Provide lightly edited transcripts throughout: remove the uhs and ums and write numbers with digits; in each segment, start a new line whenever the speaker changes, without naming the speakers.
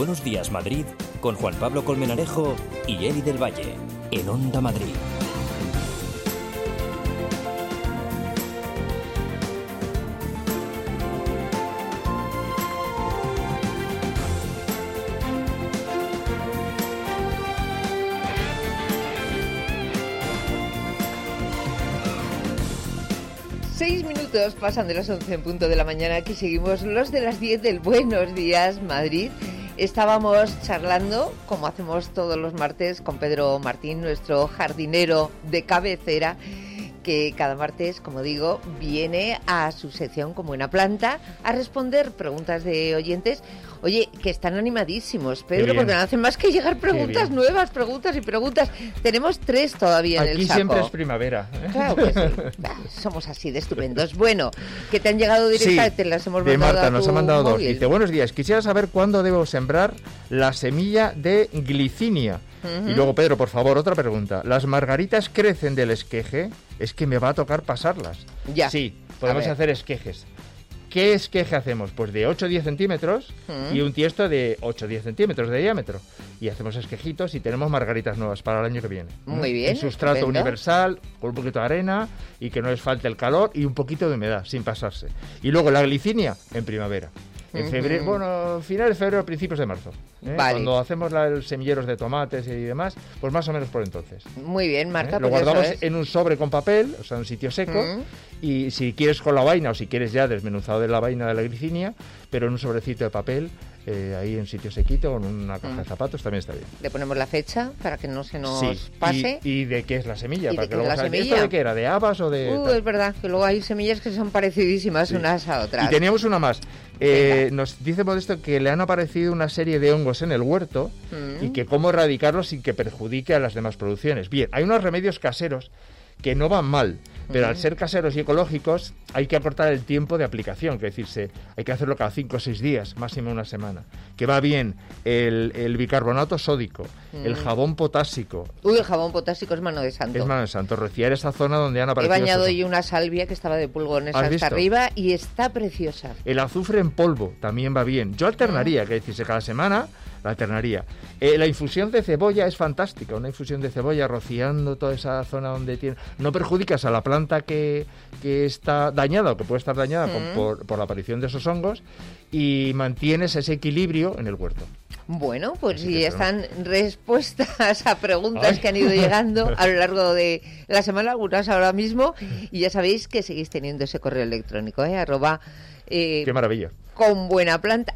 Buenos Días Madrid con Juan Pablo Colmenarejo y Eli del Valle en Onda Madrid.
Pasan de las 11 en punto de la mañana. Aquí seguimos los de las 10 del Buenos Días Madrid. Estábamos charlando, como hacemos todos los martes, con Pedro Martín, nuestro jardinero de cabecera, que cada martes, como digo, viene a su sección Como Buena Planta a responder preguntas de oyentes. Oye, que están animadísimos, Pedro, porque no hacen más que llegar preguntas nuevas, preguntas y preguntas. Tenemos 3 todavía en el saco.
Aquí siempre es primavera.
Claro que sí. Somos así de estupendos. Bueno, que te han llegado directamente, te las hemos mandado
de Marta,
a tu
nos ha mandado
móvil.
2. Dice, buenos días, quisiera saber cuándo debo sembrar la semilla de glicinia. Y luego, Pedro, por favor, otra pregunta. ¿Las margaritas crecen del esqueje? Es que me va a tocar pasarlas.
Ya.
Sí, podemos hacer esquejes. ¿Qué esqueje hacemos? Pues de 8 o 10 centímetros y un tiesto de 8 o 10 centímetros de diámetro. Y hacemos esquejitos y tenemos margaritas nuevas para el año que viene.
Muy bien.
En sustrato universal, con un poquito de arena y que no les falte el calor y un poquito de humedad, sin pasarse. Y luego la glicinia en primavera. En febrero, bueno, finales de febrero, principios de marzo. Vale. Cuando hacemos los semilleros de tomates y demás, pues más o menos por entonces.
Muy bien, Marta.
Lo guardamos en un sobre con papel, o sea, en un sitio seco, y si quieres con la vaina o si quieres ya desmenuzado de la vaina de la glicinia, pero en un sobrecito de papel, ahí en sitio sequito, con una caja de zapatos, también está bien.
Le ponemos la fecha para que no se nos pase.
¿Y de qué es la semilla?
¿Y
para
de
que
qué es la semilla?
¿Esto de qué era? ¿De habas o de...?
Es verdad, que luego hay semillas que son parecidísimas unas a otras.
Y teníamos una más. Nos dice Modesto que le han aparecido una serie de hongos en el huerto y que cómo erradicarlos sin que perjudique a las demás producciones. Bien, hay unos remedios caseros que no van mal, pero al ser caseros y ecológicos hay que acortar el tiempo de aplicación, que decirse, hay que hacerlo cada 5 o 6 días, máximo una semana. Que va bien el bicarbonato sódico, el jabón potásico.
El jabón potásico es mano de santo.
Es mano de santo, rociar esa zona donde han aparecido.
He bañado yo una salvia que estaba de pulgones hasta arriba y está preciosa.
El azufre en polvo también va bien. Yo alternaría, que decirse, cada semana la alternaría. La infusión de cebolla es fantástica, una infusión de cebolla rociando toda esa zona donde tiene... No perjudicas a la planta que está dañada o que puede estar dañada por la aparición de esos hongos y mantienes ese equilibrio en el huerto.
Bueno, pues sí, están respuestas a preguntas que han ido llegando a lo largo de la semana, algunas ahora mismo, y ya sabéis que seguís teniendo ese correo electrónico,
¡Qué maravilla!
Con buena planta,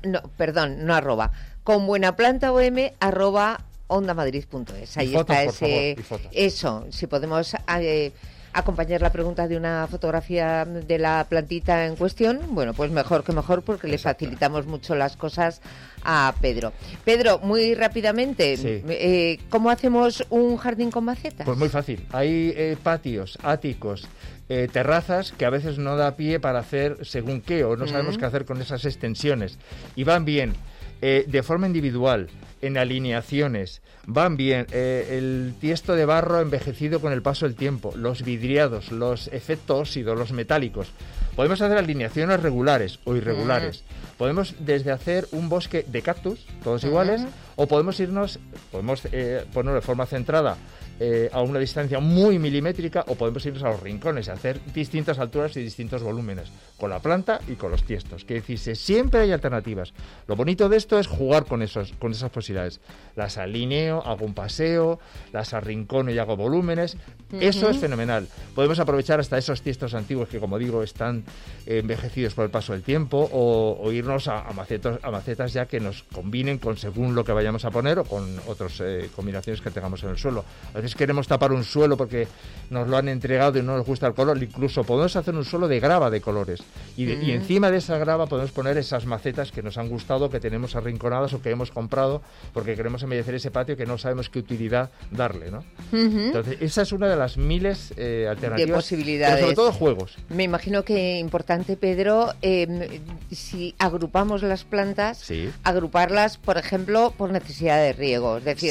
con buena planta @ondamadrid.es. Ahí
fotos,
está
ese favor,
eso, si podemos acompañar la pregunta de una fotografía de la plantita en cuestión, bueno, pues mejor que mejor, porque le facilitamos mucho las cosas a Pedro. Pedro, muy rápidamente, ¿cómo hacemos un jardín con macetas?
Pues muy fácil. Hay patios, áticos, terrazas que a veces no da pie para hacer según qué, o no sabemos qué hacer con esas extensiones. Y van bien de forma individual, en alineaciones, van bien el tiesto de barro envejecido con el paso del tiempo, los vidriados, los efectos óxidos, los metálicos. Podemos hacer alineaciones regulares o irregulares. Podemos desde hacer un bosque de cactus, todos iguales, o podemos ponerlo de forma centrada a una distancia muy milimétrica, o podemos irnos a los rincones y hacer distintas alturas y distintos volúmenes, con la planta y con los tiestos. Que decirse, siempre hay alternativas. Lo bonito de esto es jugar con esas posibilidades. Las alineo, hago un paseo, las arrincono y hago volúmenes. Eso es fenomenal. Podemos aprovechar hasta esos tiestos antiguos que, como digo, están envejecidos por el paso del tiempo, o irnos a macetas ya que nos combinen con según lo que vayamos a poner o con otras combinaciones que tengamos en el suelo. A veces queremos tapar un suelo porque nos lo han entregado y no nos gusta el color. Incluso podemos hacer un suelo de grava de colores y encima de esa grava podemos poner esas macetas que nos han gustado, que tenemos arrinconadas o que hemos comprado porque queremos embellecer ese patio que no sabemos qué utilidad darle, ¿no? Entonces esa es una de las miles alternativas
de posibilidades,
pero sobre todo juegos.
Me imagino que importante, Pedro, si agrupamos las plantas, agruparlas, por ejemplo, por necesidad de riego, es decir,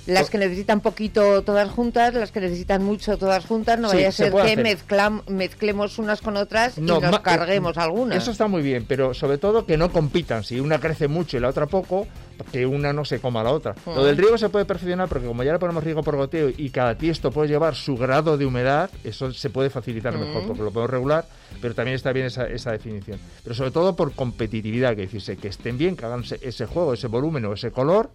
Las que necesitan poquito todas juntas, las que necesitan mucho todas juntas, no
Sí,
vaya a
se
ser
puede
que
hacer.
mezclemos unas con otras y
No,
nos carguemos algunas.
Eso está muy bien, pero sobre todo que no compitan. Si una crece mucho y la otra poco, que una no se coma a la otra. Lo del riego se puede perfeccionar porque como ya le ponemos riego por goteo y cada tiesto puede llevar su grado de humedad, eso se puede facilitar mejor porque lo podemos regular, pero también está bien esa definición. Pero sobre todo por competitividad, que decirse que estén bien, que hagan ese juego, ese volumen o ese color.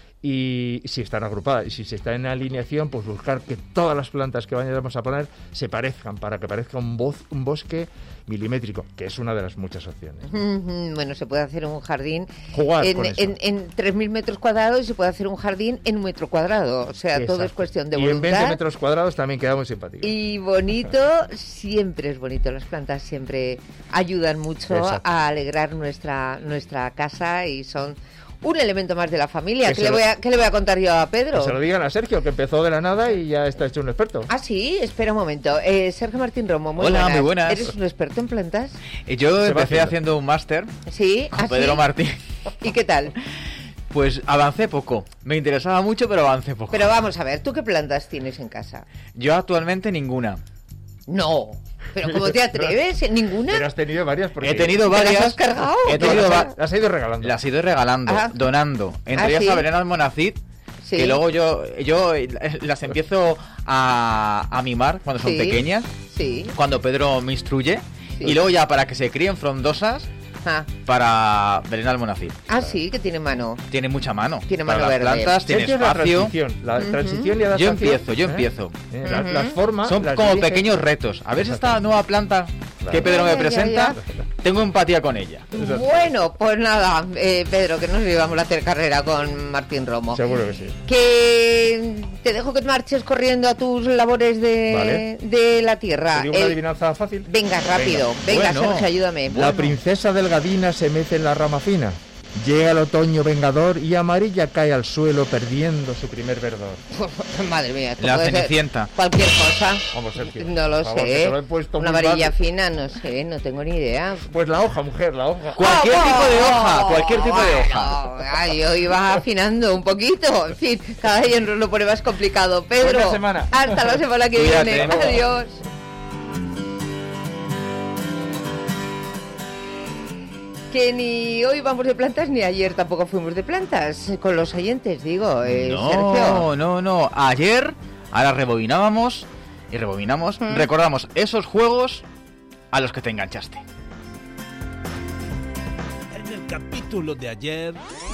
Y si están agrupadas y si se está en alineación, pues buscar que todas las plantas que vayamos a poner se parezcan para que parezca un bosque milimétrico, que es una de las muchas opciones.
Bueno, se puede hacer un jardín
Jugar
en
con eso.
3.000 metros cuadrados y se puede hacer un jardín en 1 metro cuadrado. O sea, todo es
Exacto.
cuestión de
y
voluntad.
en 20 metros cuadrados también queda muy simpático.
Y bonito, siempre es bonito. Las plantas siempre ayudan mucho
Exacto.
a alegrar nuestra casa y son un elemento más de la familia.
Que
¿Qué le voy a contar yo a Pedro?
Que se lo digan a Sergio, que empezó de la nada y ya está hecho un experto.
Ah, sí, espera un momento. Sergio Martín Romo, muy
Hola,
buenas.
muy buenas.
¿Eres un experto en plantas?
Yo empecé
Sebastián.
haciendo un máster
Sí,
con
¿ah,
Pedro
sí?
Martín.
¿Y qué tal?
Pues avancé poco. Me interesaba mucho, pero avancé poco.
Pero vamos a ver, ¿tú qué plantas tienes en casa?
Yo actualmente ninguna.
No, pero ¿cómo te atreves? ¿Ninguna?
Pero has tenido varias porque...
He tenido
¿Te las
varias.
has cargado?
He
No,
tenido
las has ido regalando.
las he ido regalando,
Ajá.
donando. Entre
Ah,
ellas
¿sí?
a Belén Almonacid,
Sí.
que luego yo las empiezo a mimar cuando son
Sí.
pequeñas,
Sí.
cuando Pedro me instruye,
Sí.
y luego ya para que se críen frondosas
Ah,
para Belén Almonacid.
sí, que tiene mano.
Tiene mucha mano.
Tiene
para
mano
las
verde.
plantas, tiene
Sergio es la
espacio.
transición, la transición y
Yo
adaptación.
empiezo.
Las formas
Son
las
como
dirige.
pequeños retos. A ver si esta nueva planta que Pedro
Ya,
me presenta,
ya.
tengo empatía con ella.
Bueno, pues nada, Pedro, que nos íbamos a hacer carrera con Martín Romo.
Seguro que sí.
Que te dejo que marches corriendo a tus labores
Vale.
de la tierra.
¿Te digo una adivinanza fácil?
Venga, rápido. Venga,
Bueno.
Sergio, ayúdame.
La princesa delgadina se mece en la rama fina. Llega el otoño vengador y amarilla cae al suelo perdiendo su primer verdor.
Madre mía, esto
La
puede ser
Cenicienta.
cualquier cosa.
Vamos, Sergio.
No lo
Por favor, que
sé.
te lo he puesto
Una
muy
varilla
fácil.
fina, no sé, no tengo ni idea.
Pues la hoja, mujer, la hoja.
Cualquier tipo de hoja, cualquier tipo de hoja.
Bueno, yo iba afinando un poquito. En fin, cada día nos lo pone más complicado. Pedro,
Buena semana.
hasta la semana que
Cuídate.
viene.
Hasta luego.
Adiós. Que ni hoy vamos de plantas ni ayer tampoco fuimos de plantas. Con los oyentes, digo, Sergio.
No. Ayer, ahora rebobinábamos y rebobinamos, recordamos esos juegos a los que te enganchaste.
En el capítulo de ayer...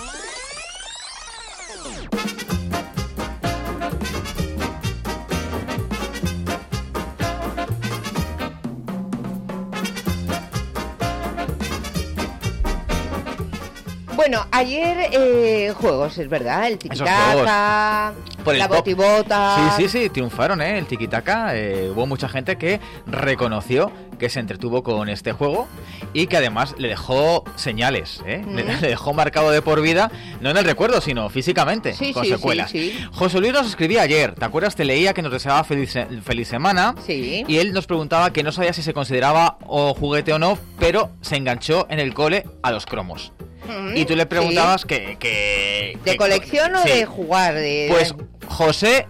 Bueno, ayer juegos, es verdad, el
Esos
tiki-taka,
Por el
la
pop.
botibota.
Sí, triunfaron, el tiki-taka. Hubo mucha gente que reconoció que se entretuvo con este juego y que además le dejó señales, le dejó marcado de por vida, no en el recuerdo, sino físicamente,
Sí,
con
sí,
secuelas.
sí.
José Luis nos escribía ayer, ¿te acuerdas? Te leía que nos deseaba feliz semana.
Sí.
Y él nos preguntaba que no sabía si se consideraba o juguete o no, pero se enganchó en el cole a los cromos. Y tú le preguntabas
Sí.
que
¿De colección o
sí.
de jugar?
Pues José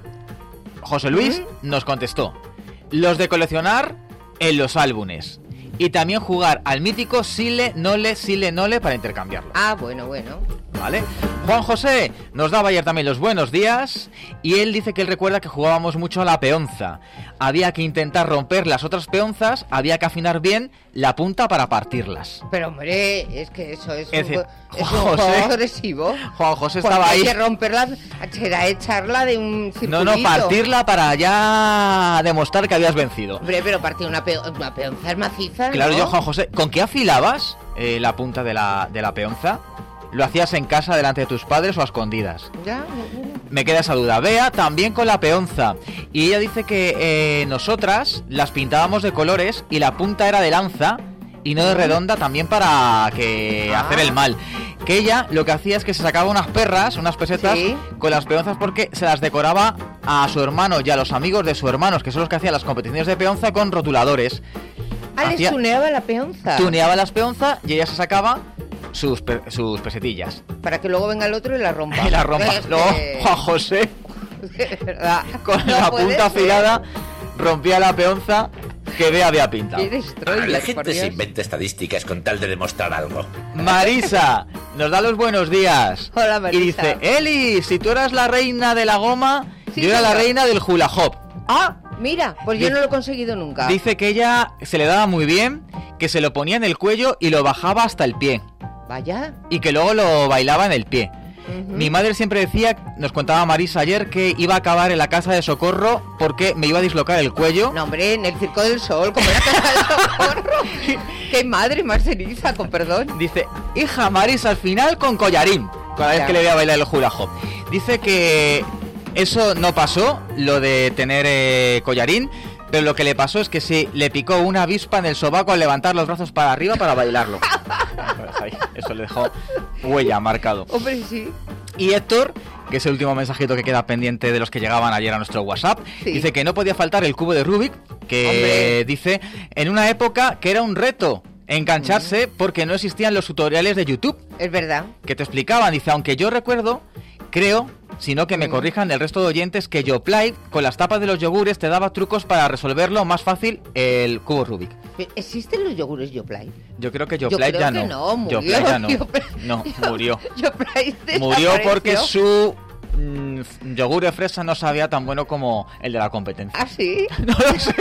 Luis nos contestó: los de coleccionar en los álbumes. Y también jugar al mítico Sile Nole para intercambiarlo.
Ah, bueno.
¿Vale? Juan José nos daba ayer también los buenos días y él dice que él recuerda que jugábamos mucho a la peonza. Había que intentar romper las otras peonzas, había que afinar bien la punta para partirlas.
Pero hombre, es que eso es,
Es decir,
un
José-
juego agresivo.
Juan José
Porque
estaba
hay
ahí.
que romperla, será echarla de un circulito.
No, partirla para ya demostrar que habías vencido.
Hombre, pero partir una peonza es maciza,
Claro,
¿no?
yo, Juan José, ¿con qué afilabas la punta de la peonza? ¿Lo hacías en casa delante de tus padres o a escondidas?
Ya.
Me queda esa duda. Bea también con la peonza. Y ella dice que nosotras las pintábamos de colores y la punta era de lanza y no de redonda, también para que hacer el mal. Que ella lo que hacía es que se sacaba unas perras, unas pesetas,
Sí.
con las peonzas porque se las decoraba a su hermano y a los amigos de su hermano, que son los que hacían las competiciones de peonza con rotuladores.
Ah, les
Hacía-
tuneaba la peonza.
Tuneaba las peonzas y ella se sacaba sus pesetillas.
Para que luego venga el otro y la rompa.
Y la rompa.
Es
Luego,
que-
Juan José
De verdad.
Con
No
la
puede
punta
ser.
afilada rompía la peonza que Bea había pintado.
Qué destroyer,
La
por
gente se
Dios.
inventa estadísticas con tal de demostrar algo.
Marisa nos da los buenos días.
Hola, Marisa.
Y dice, Eli, si tú eras la reina de la goma,
Sí,
yo era la
señor.
reina del hula hop.
Ah, mira, pues yo
Dice-
no lo he conseguido nunca.
Dice que ella se le daba muy bien, que se lo ponía en el cuello y lo bajaba hasta el pie.
Vaya.
Y que luego lo bailaba en el pie.
Ujú.
Mi madre siempre decía, nos contaba Marisa ayer, que iba a acabar en la casa de Socorro porque me iba a dislocar el cuello.
No, hombre, en el Circo del Sol, como la casa del Socorro. Qué madre más ceniza, con perdón.
Dice, hija Marisa, al final con collarín, cada vez
Ya.
que le voy a bailar el hula hop. Dice que eso no pasó, lo de tener collarín, pero lo que le pasó es que sí, le picó una avispa en el sobaco al levantar los brazos para arriba para bailarlo. Pues ahí, eso le dejó huella marcado.
Hombre, sí.
Y Héctor, que es el último mensajito que queda pendiente de los que llegaban ayer a nuestro WhatsApp,
Sí.
dice que no podía faltar el cubo de Rubik, que
Hombre.
dice en una época que era un reto engancharse porque no existían los tutoriales de YouTube
Es verdad.
que te explicaban. Dice, aunque yo recuerdo, creo, sino que me corrijan el resto de oyentes, que Yoplait con las tapas de los yogures te daba trucos para resolverlo más fácil el cubo Rubik.
¿Existen los yogures Yoplait?
Yo creo que
Yo
Yoplait
creo
ya
que
no.
no, murió.
Yoplait ya no.
Yoplait-
No, murió.
Yoplait
Murió porque
desapareció.
su yogur de fresa no sabía tan bueno como el de la competencia.
¿Ah, sí?
No lo sé.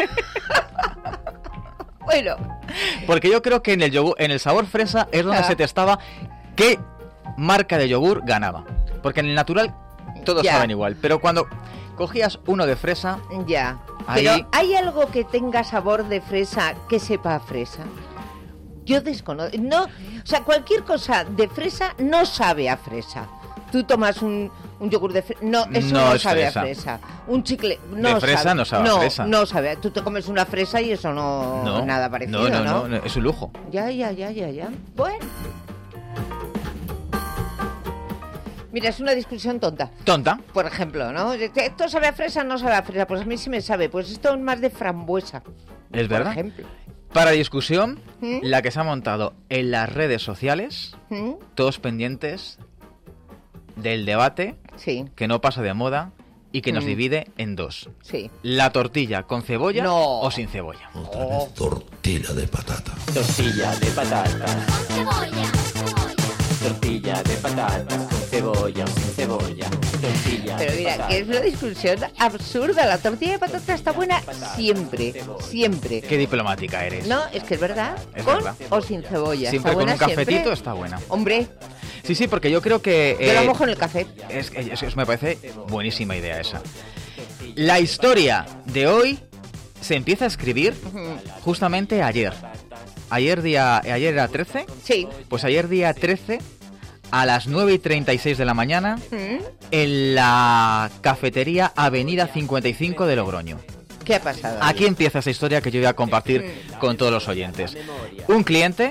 Bueno,
Porque yo creo que en el yogur, en el sabor fresa es donde
Ah.
se testaba qué marca de yogur ganaba. Porque en el natural todos
Ya.
saben igual. Pero cuando cogías uno de fresa,
ya.
Ahí-
Pero ¿hay algo que tenga sabor de fresa que sepa a fresa? Yo desconozco. No, o sea, cualquier cosa de fresa no sabe a fresa. Tú tomas un yogur de fresa. No, eso
No
no,
es
sabe
fresa.
a fresa. Un chicle. No
De fresa
sabe.
no sabe a fresa.
No sabe. Tú te comes una fresa y eso no. Nada parecido, ¿no?
no, es un lujo.
Ya. Bueno. Mira, es una discusión tonta.
Tonta.
Por ejemplo, ¿no? Esto sabe a fresa, no sabe a fresa. Pues a mí sí me sabe. Pues esto es más de frambuesa.
Es
por
verdad.
ejemplo.
Para discusión,
¿Mm?
la que se ha montado en las redes sociales,
¿Mm?
todos pendientes del debate
Sí,
que no pasa de moda y que nos
Mm.
divide en dos.
sí.
La tortilla con cebolla
No.
o sin cebolla.
Otra vez tortilla de patata.
Tortilla de patatas. Tortilla de patatas con cebolla o sin cebolla. Tortilla
Pero
de
mira,
patatas.
que es una discusión absurda. La tortilla de patata está buena siempre, siempre.
Qué diplomática eres.
No, es que es verdad.
Es
con
verdad.
o sin cebolla.
Siempre
está
con
buena
un cafetito
siempre.
está buena.
Hombre,
Sí, sí, porque yo creo que...
yo la mojo en el café.
Me parece buenísima idea esa. La historia de hoy se empieza a escribir justamente ayer. Ayer era 13,
Sí.
pues ayer día 13 a las 9:36 de la mañana
¿Mm?
en la cafetería Avenida 55 de Logroño.
¿Qué ha pasado?
Aquí empieza esa historia que yo voy a compartir con todos los oyentes. Un cliente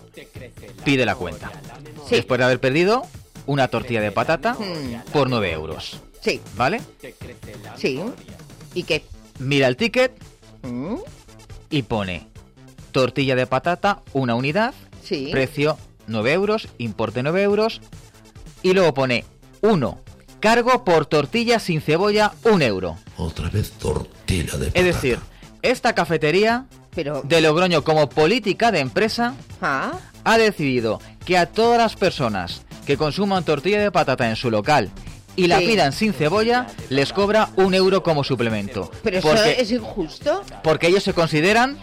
pide la cuenta.
Sí.
Después de haber perdido una tortilla de patata
Mm.
por 9 euros.
Sí,
¿Vale?
sí. ¿Y qué?
Mira el ticket
¿Mm?
y pone tortilla de patata, una unidad,
Sí.
precio 9 euros, importe 9 euros. Y luego pone 1, cargo por tortilla sin cebolla, 1 euro.
Otra vez tortilla de patata.
Es decir, esta cafetería
Pero.
de Logroño, como política de empresa,
¿Ah?
ha decidido que a todas las personas que consuman tortilla de patata en su local y la
Sí.
pidan sin cebolla, les cobra 1 euro como suplemento.
Pero eso
porque,
es injusto.
porque ellos se consideran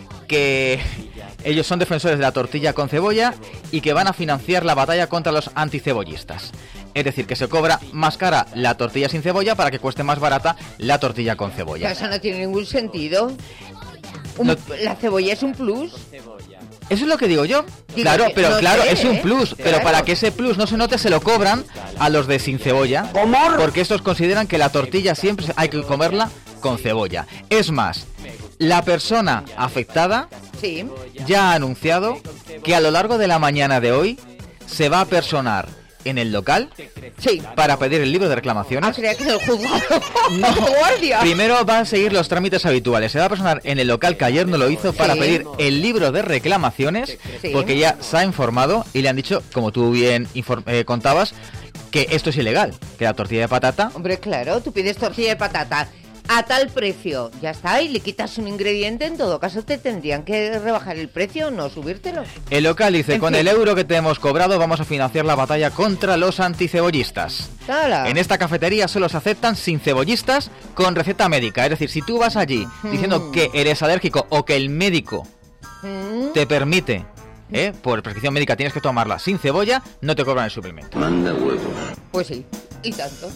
que ellos son defensores de la tortilla con cebolla y que van a financiar la batalla contra los anticebollistas. Es decir, que se cobra más cara la tortilla sin cebolla para que cueste más barata la tortilla con
Pero
cebolla.
eso no tiene ningún sentido.
No-
La cebolla es un plus.
Eso es lo que digo yo.
Digo
Claro,
que
pero
no
claro,
sé,
es un
¿eh?
plus. Pero
Claro.
para que ese plus no se note, se lo cobran a los de sin cebolla. Porque estos consideran que la tortilla siempre hay que comerla con cebolla. Es más, la persona afectada
Sí.
ya ha anunciado que a lo largo de la mañana de hoy se va a personar en el local
Sí.
para pedir el libro de
Ah,
reclamaciones.
creía que en el juzgado. Guardia.
Primero va a seguir los trámites habituales. Se va a personar en el local que ayer no lo hizo para
Sí.
pedir el libro de reclamaciones,
Sí.
porque ya se ha informado y le han dicho, como tú bien contabas, que esto es ilegal, que la tortilla de patata...
Hombre, claro, tú pides tortilla de patata a tal precio, ya está, y le quitas un ingrediente, en todo caso te tendrían que rebajar el precio, no subírtelo.
El local dice,
En
con
fin.
el euro que te hemos cobrado vamos a financiar la batalla contra los anticebollistas.
¡Hala!
En esta cafetería solo se aceptan sin cebollistas con receta médica. Es decir, si tú vas allí diciendo que eres alérgico o que el médico
Mm.
te permite, por prescripción médica tienes que tomarla sin cebolla, no te cobran el suplemento.
Pues sí, y tanto.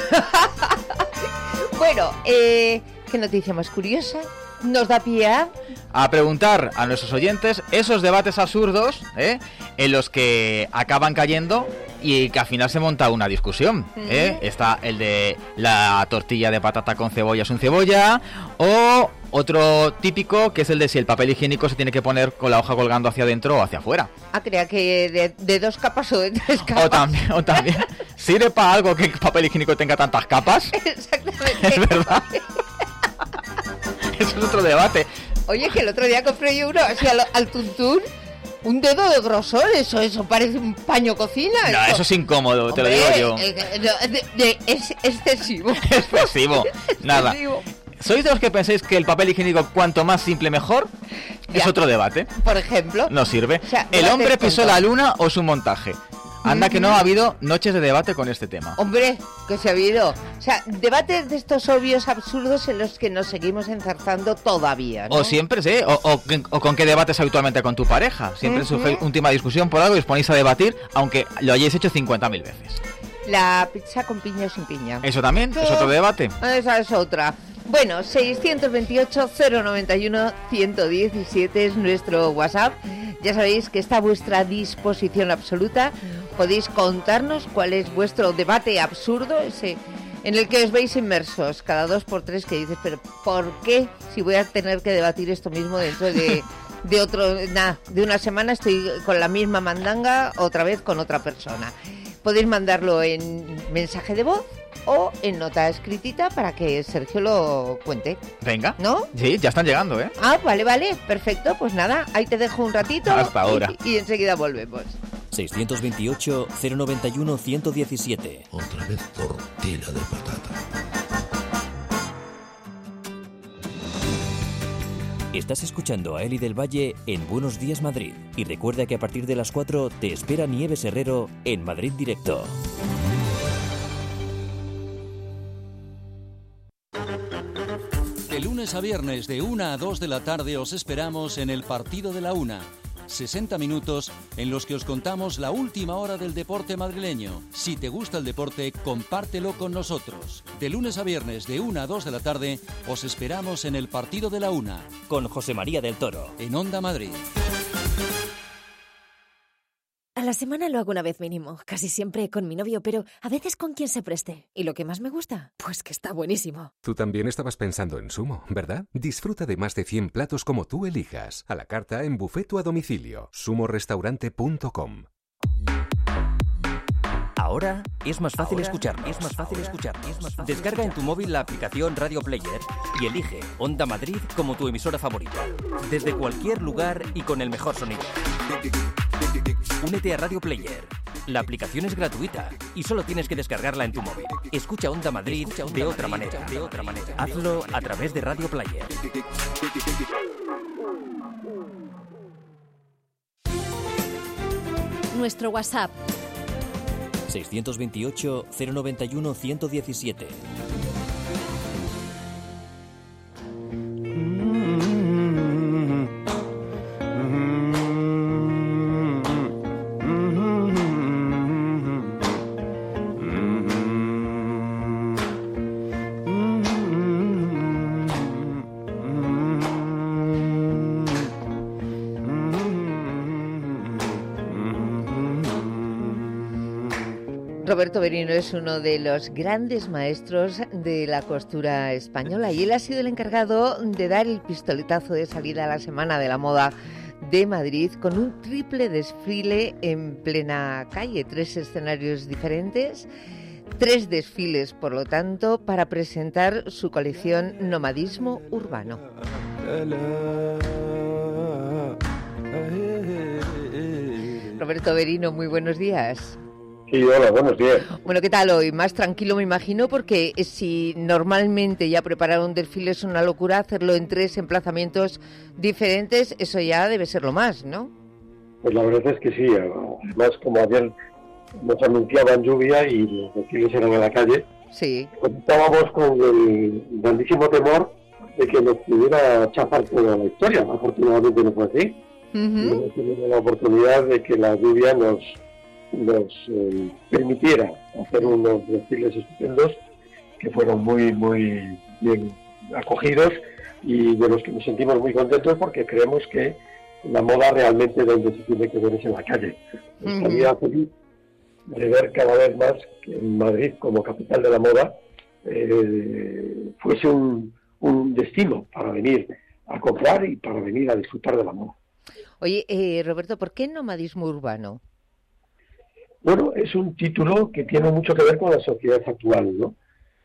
Bueno, ¿qué noticia más curiosa? Nos da pie
A preguntar a nuestros oyentes esos debates absurdos en los que acaban cayendo y que al final se monta una discusión. Está el de la tortilla de patata con cebolla sin cebolla, o otro típico que es el de si el papel higiénico se tiene que poner con la hoja colgando hacia adentro o hacia afuera.
crea que de 2 capas o de 3 capas.
O también ¿sirve para algo que el papel higiénico tenga tantas capas?
Exactamente.
Es verdad. Eso es otro debate.
Oye, que el otro día compré yo uno así al tuntún, un dedo de grosor, eso parece un paño cocina.
No, eso es incómodo, te lo digo yo.
Es excesivo.
Excesivo. Nada.
Excesivo.
¿Sois de los que pensáis que el papel higiénico cuanto más simple mejor?
Ya.
Es otro debate.
Por ejemplo.
No sirve.
O sea,
¿El
debate
hombre pisó
tonto.
la luna o su montaje? Anda que no ha habido noches de debate con este tema.
Hombre, que se ha habido. O sea, debates de estos obvios absurdos en los que nos seguimos enzarzando todavía, ¿no?
O siempre, ¿sí? O con qué debates habitualmente con tu pareja. Siempre surge un tema de discusión por algo y os ponéis a debatir, aunque lo hayáis hecho 50.000 veces.
La pizza con piña o sin piña.
¿Eso también? ¿Es otro debate?
Esa es otra. Bueno, 628-091-117 es nuestro WhatsApp. Ya sabéis que está a vuestra disposición absoluta. Podéis contarnos cuál es vuestro debate absurdo, ese en el que os veis inmersos cada 2x3, que dices, pero ¿por qué si voy a tener que debatir esto mismo dentro de una semana? Estoy con la misma mandanga otra vez con otra persona. Podéis mandarlo en mensaje de voz o en nota escritita para que Sergio lo cuente.
Venga.
¿No?
Sí, ya están llegando, ¿eh?
Ah, vale, perfecto. Pues nada, ahí te dejo un ratito.
Hasta ahora.
Y enseguida volvemos.
628-091-117.
Otra vez tortilla de patata.
Estás escuchando a Eli del Valle en Buenos Días Madrid. Y recuerda que a partir de las 4 te espera Nieves Herrero en Madrid Directo.
De lunes a viernes de 1 a 2 de la tarde os esperamos en el Partido de la Una. 60 minutos en los que os contamos la última hora del deporte madrileño. Si te gusta el deporte, compártelo con nosotros. De lunes a viernes de 1 a 2 de la tarde os esperamos en el Partido de la Una.
Con José María del Toro.
En Onda Madrid.
A la semana lo hago una vez mínimo, casi siempre con mi novio, pero a veces con quien se preste. ¿Y lo que más me gusta? Pues que está buenísimo.
Tú también estabas pensando en Sumo, ¿verdad? Disfruta de más de 100 platos como tú elijas. A la carta en buffet o a domicilio. sumorestaurante.com.
Ahora es más fácil escucharnos. Descarga en tu móvil la aplicación Radio Player y elige Onda Madrid como tu emisora favorita. Desde cualquier lugar y con el mejor sonido. Únete a Radio Player. La aplicación es gratuita y solo tienes que descargarla en tu móvil. Escucha Onda Madrid de otra manera. Hazlo a través de Radio Player.
Nuestro WhatsApp
628-091-117.
Roberto Berino es uno de los grandes maestros de la costura española y él ha sido el encargado de dar el pistoletazo de salida a la Semana de la Moda de Madrid con un triple desfile en plena calle, 3 escenarios diferentes, 3 desfiles, por lo tanto, para presentar su colección Nomadismo Urbano. Roberto Berino, muy buenos días.
Sí, hola, buenos días.
Bueno, ¿qué tal hoy? Más tranquilo, me imagino, porque si normalmente ya preparar un desfile es una locura, hacerlo en 3 emplazamientos diferentes, eso ya debe ser lo más, ¿no?
Pues la verdad es que sí. Además, como ayer nos anunciaban lluvia y los desfiles eran en la calle,
sí,
pues estábamos con el grandísimo temor de que nos pudiera chafar toda la historia. Afortunadamente no fue así. Hemos tenido la oportunidad de que la lluvia nos permitiera hacer unos desfiles estupendos que fueron muy bien acogidos y de los que nos sentimos muy contentos porque creemos que la moda realmente donde se tiene que ver es en la calle. Estaría feliz de ver cada vez más que en Madrid, como capital de la moda, fuese un destino para venir a comprar y para venir a disfrutar de la moda.
Oye, Roberto, ¿por qué nomadismo urbano?
Bueno, es un título que tiene mucho que ver con la sociedad actual, ¿no?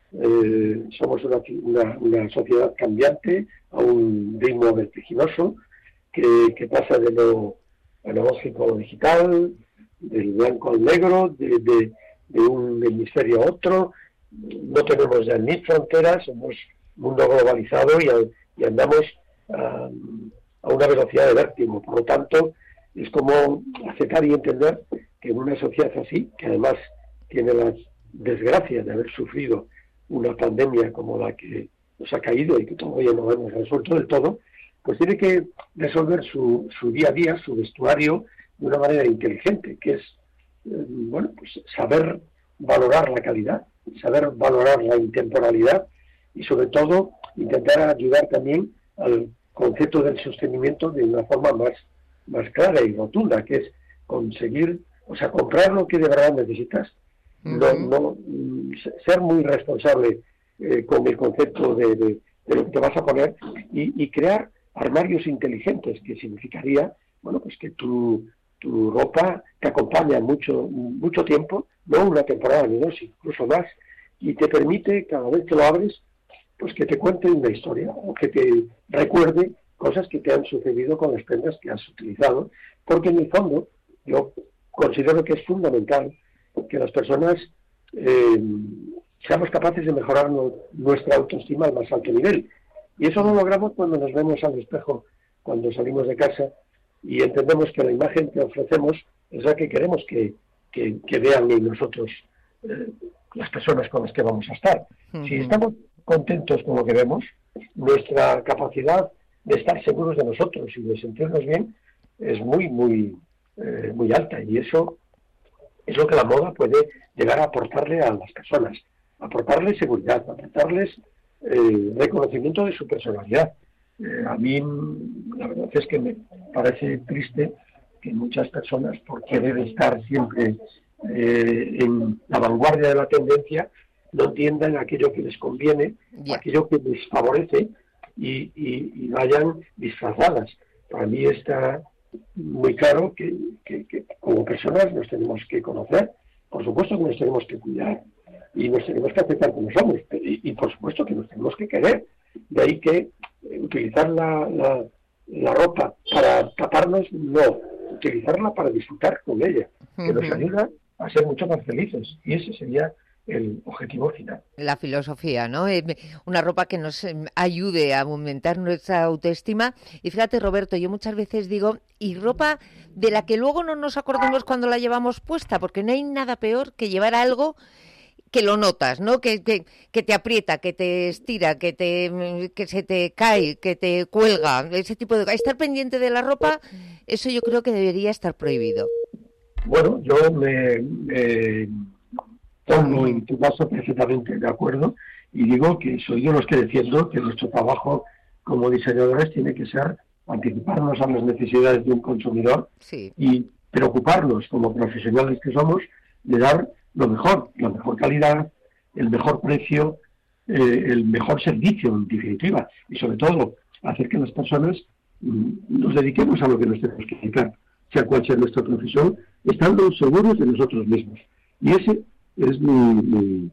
Somos una sociedad cambiante, a un ritmo vertiginoso, que pasa de lo analógico a lo digital, del blanco al negro, de un hemisferio a otro. No tenemos ya ni fronteras, somos un mundo globalizado y andamos a una velocidad de vértigo. Por lo tanto, es como aceptar y entender que en una sociedad así, que además tiene las desgracias de haber sufrido una pandemia como la que nos ha caído y que todavía no hemos resuelto del todo, pues tiene que resolver su día a día, su vestuario, de una manera inteligente, que es, pues saber valorar la calidad, saber valorar la intemporalidad y sobre todo intentar ayudar también al concepto del sostenimiento de una forma más clara y rotunda, que es conseguir, comprar lo que de verdad necesitas, no ser muy responsable con el concepto de lo que te vas a poner y crear armarios inteligentes, que significaría, pues que tu ropa te acompaña mucho tiempo, no una temporada ni dos, incluso más, y te permite, cada vez que lo abres, pues que te cuente una historia o que te recuerde cosas que te han sucedido con las prendas que has utilizado, porque en el fondo yo considero que es fundamental que las personas seamos capaces de mejorar nuestra autoestima al más alto nivel. Y eso lo logramos cuando nos vemos al espejo, cuando salimos de casa y entendemos que la imagen que ofrecemos es la que queremos que vean en nosotros las personas con las que vamos a estar. Si estamos contentos con lo que vemos, nuestra capacidad de estar seguros de nosotros y de sentirnos bien es muy alta, y eso es lo que la moda puede llegar a aportarle a las personas, aportarles seguridad, aportarles reconocimiento de su personalidad. A mí la verdad es que me parece triste que muchas personas, por querer estar siempre en la vanguardia de la tendencia, no entiendan aquello que les conviene, aquello que les favorece y vayan disfrazadas. Para mí está muy claro que como personas nos tenemos que conocer, por supuesto que nos tenemos que cuidar y nos tenemos que aceptar como somos, y por supuesto que nos tenemos que querer. De ahí que utilizar la ropa para taparnos, no, utilizarla para disfrutar con ella, que nos ayuda a ser mucho más felices, y ese sería el objetivo final.
La filosofía, ¿no? Una ropa que nos ayude a aumentar nuestra autoestima. Y fíjate, Roberto, yo muchas veces digo, y ropa de la que luego no nos acordemos cuando la llevamos puesta, porque no hay nada peor que llevar algo que lo notas, ¿no? Que te aprieta, que te estira, que se te cae, que te cuelga, ese tipo de... Estar pendiente de la ropa, eso yo creo que debería estar prohibido.
Bueno, yo me pongo en tu caso perfectamente de acuerdo y digo que soy de los que defiendo que nuestro trabajo como diseñadores tiene que ser anticiparnos a las necesidades de un consumidor y preocuparnos como profesionales que somos de dar lo mejor, la mejor calidad, el mejor precio, el mejor servicio en definitiva, y sobre todo hacer que las personas nos dediquemos a lo que nos tenemos que dedicar, sea cual sea nuestra profesión, estando seguros de nosotros mismos. Y ese es mi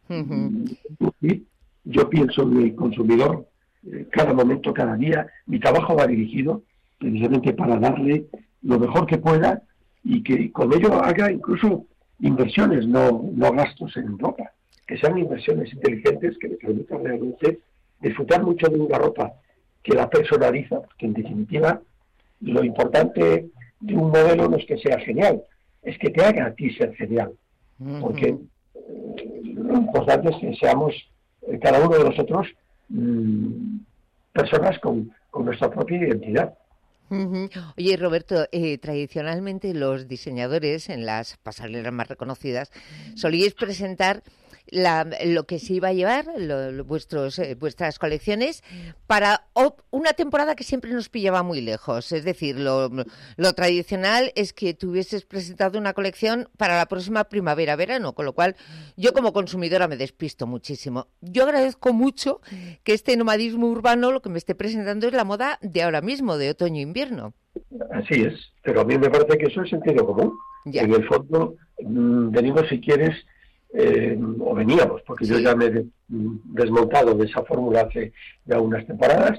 yo pienso en mi consumidor cada momento, cada día. Mi trabajo va dirigido precisamente para darle lo mejor que pueda y que con ello haga incluso inversiones, no gastos en ropa, que sean inversiones inteligentes que le permitan realmente disfrutar mucho de una ropa que la personaliza, porque en definitiva lo importante de un modelo no es que sea genial, es que te haga a ti ser genial, porque lo importante es que seamos cada uno de nosotros personas con nuestra propia identidad.
Oye, Roberto, tradicionalmente los diseñadores en las pasarelas más reconocidas solíais presentar lo que se iba a llevar, vuestras colecciones, para una temporada que siempre nos pillaba muy lejos. Es decir, lo tradicional es que tú hubieses presentado una colección para la próxima primavera-verano, con lo cual yo como consumidora me despisto muchísimo. Yo agradezco mucho que este nomadismo urbano lo que me esté presentando es la moda de ahora mismo, de otoño-invierno.
Así es, pero a mí me parece que eso es sentido común. Ya. En el fondo, venimos, si quieres, o veníamos, porque yo ya me he desmontado de esa fórmula hace ya unas temporadas.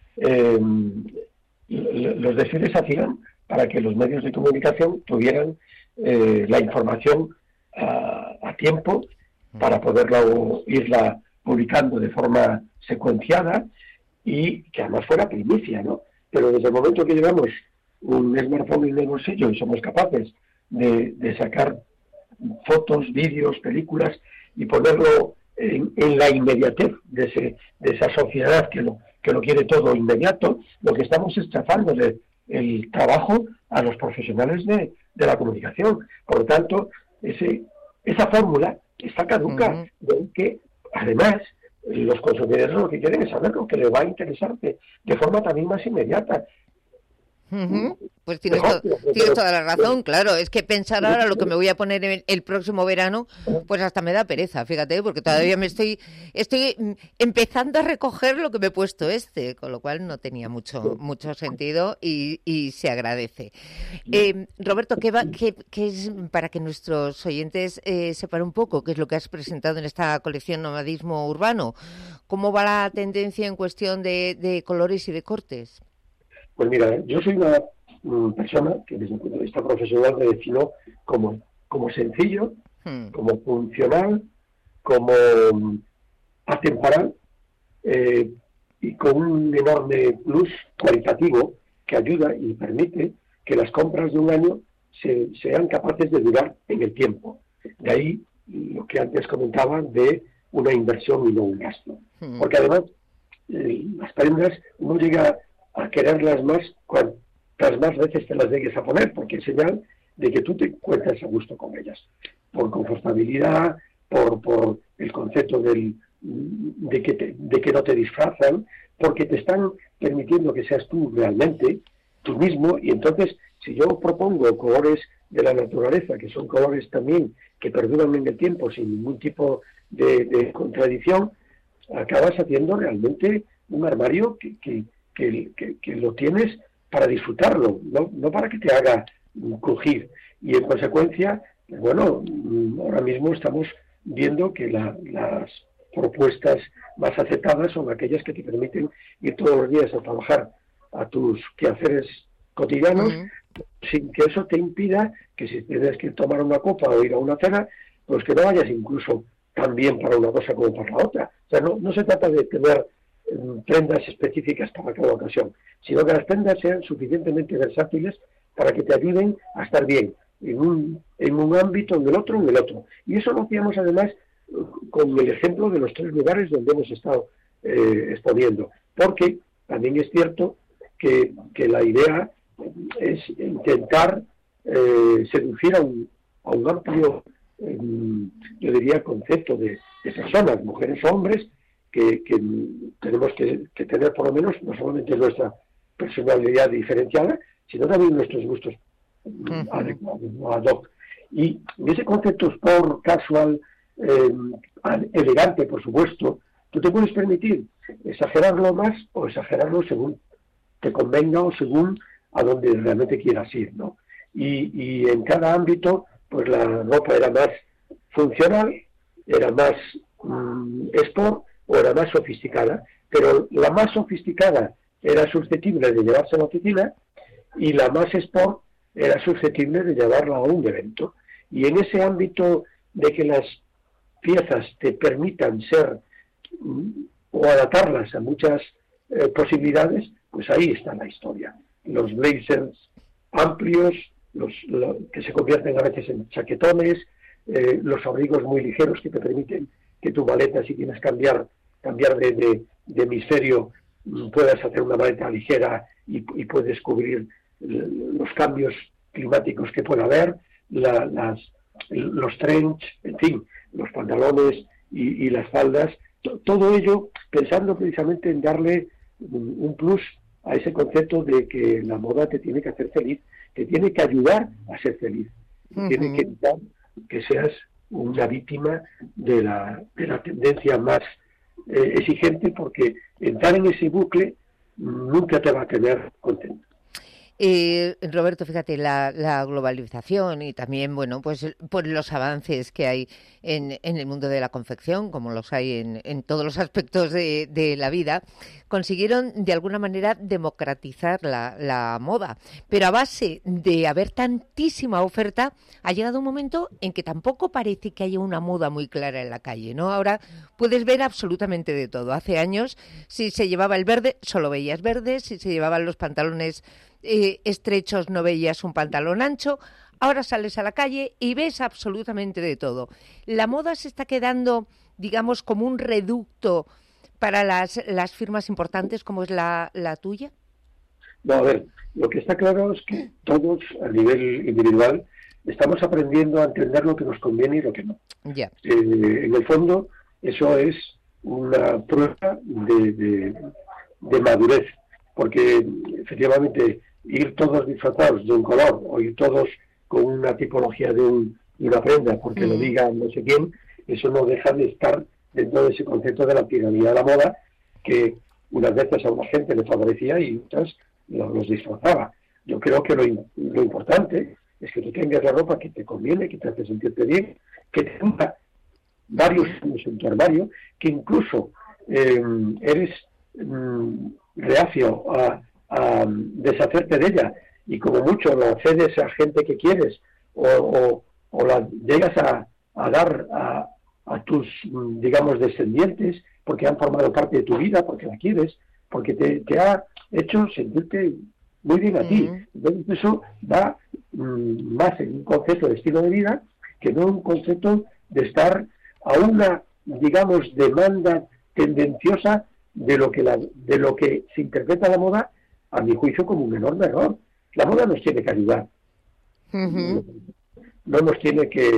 Los desfiles se hacían para que los medios de comunicación tuvieran la información a tiempo para poderla irla publicando de forma secuenciada y que además fuera primicia, ¿no? Pero desde el momento que llevamos un smartphone en el bolsillo y somos capaces de sacar fotos, vídeos, películas y ponerlo en la inmediatez de esa sociedad que lo quiere todo inmediato, lo que estamos es chafándole el trabajo a los profesionales de la comunicación. Por lo tanto, esa fórmula está caduca, de que además los consumidores lo que quieren es saber lo que les va a interesar de forma también más inmediata.
Pues tienes toda la razón, claro. Es que pensar ahora lo que me voy a poner el próximo verano, pues hasta me da pereza, fíjate, porque todavía me estoy empezando a recoger lo que me he puesto con lo cual no tenía mucho sentido y se agradece. Roberto, ¿qué es, para que nuestros oyentes sepan un poco qué es lo que has presentado en esta colección Nomadismo Urbano? ¿Cómo va la tendencia en cuestión de colores y de cortes?
Pues mira, yo soy una persona que desde el punto de vista profesional me defino como sencillo, como funcional, como atemporal y con un enorme plus cualitativo que ayuda y permite que las compras de un año sean capaces de durar en el tiempo. De ahí lo que antes comentaba de una inversión y no un gasto. Porque además las prendas uno llega a quererlas más cuantas más veces te las llegues a poner, porque es señal de que tú te encuentras a gusto con ellas, por confortabilidad, por el concepto de que no te disfrazan, porque te están permitiendo que seas tú realmente, tú mismo, y entonces si yo propongo colores de la naturaleza, que son colores también que perduran en el tiempo sin ningún tipo de contradicción, acabas haciendo realmente un armario que lo tienes para disfrutarlo, no para que te haga crujir. Y en consecuencia, bueno, ahora mismo estamos viendo que las propuestas más aceptadas son aquellas que te permiten ir todos los días a trabajar a tus quehaceres cotidianos, sin que eso te impida que si tienes que tomar una copa o ir a una cena, pues que no vayas incluso tan bien para una cosa como para la otra. O sea, no se trata de tener prendas específicas para cada ocasión, sino que las prendas sean suficientemente versátiles para que te ayuden a estar bien en un ámbito, en el otro. Y eso lo hacíamos además con el ejemplo de los 3 lugares donde hemos estado exponiendo, porque también es cierto que la idea es intentar seducir a un amplio, yo diría, concepto de personas, mujeres o hombres, que tenemos que tener por lo menos no solamente nuestra personalidad diferenciada, sino también nuestros gustos adecuados, ad hoc. Y ese concepto sport, casual, elegante, por supuesto, tú te puedes permitir exagerarlo más o exagerarlo según te convenga o según a donde realmente quieras ir, ¿no? Y en cada ámbito, pues la ropa era más funcional, era más sport, o era más sofisticada, pero la más sofisticada era susceptible de llevarse a la oficina y la más sport era susceptible de llevarla a un evento. Y en ese ámbito de que las piezas te permitan ser o adaptarlas a muchas posibilidades, pues ahí está la historia. Los blazers amplios, que se convierten a veces en chaquetones, los abrigos muy ligeros que te permiten que tu maleta, si tienes que cambiar de hemisferio, puedas hacer una maleta ligera y puedes cubrir los cambios climáticos que pueda haber, los trench, en fin, los pantalones y las faldas, todo ello pensando precisamente en darle un plus a ese concepto de que la moda te tiene que hacer feliz, te tiene que ayudar a ser feliz, tiene que evitar que seas una víctima de la tendencia más exigente, porque entrar en ese bucle nunca te va a tener contento.
Roberto, fíjate, la globalización y también, bueno, pues por los avances que hay en el mundo de la confección, como los hay en todos los aspectos de la vida, consiguieron de alguna manera democratizar la moda. Pero a base de haber tantísima oferta, ha llegado un momento en que tampoco parece que haya una moda muy clara en la calle, ¿no? Ahora puedes ver absolutamente de todo. Hace años, si se llevaba el verde, solo veías verde. Si se llevaban los pantalones estrechos, no veías un pantalón ancho. Ahora sales a la calle y ves absolutamente de todo. La moda se está quedando, digamos, como un reducto para las firmas importantes como es la tuya.
No, a ver, lo que está claro es que todos, a nivel individual, estamos aprendiendo a entender lo que nos conviene y lo que no.
Ya.
En el fondo, eso es una prueba de madurez, porque efectivamente ir todos disfrazados de un color o ir todos con una tipología de una prenda porque lo diga no sé quién, eso no deja de estar dentro de ese concepto de la tiranía de la moda, que unas veces a una gente le favorecía y otras los disfrazaba. Yo creo que lo importante es que tú tengas la ropa que te conviene, que te hace sentirte bien, que tenga varios años en tu armario, que incluso eres reacio a deshacerte de ella y como mucho la cedes a gente que quieres o la llegas a dar a tus, digamos, descendientes porque han formado parte de tu vida, porque la quieres, porque te ha hecho sentirte muy bien a ti. Entonces eso da más en un concepto de estilo de vida que no un concepto de estar a una, digamos, demanda tendenciosa de lo que se interpreta la moda, a mi juicio, como un enorme error. La moda nos tiene que ayudar. No nos tiene que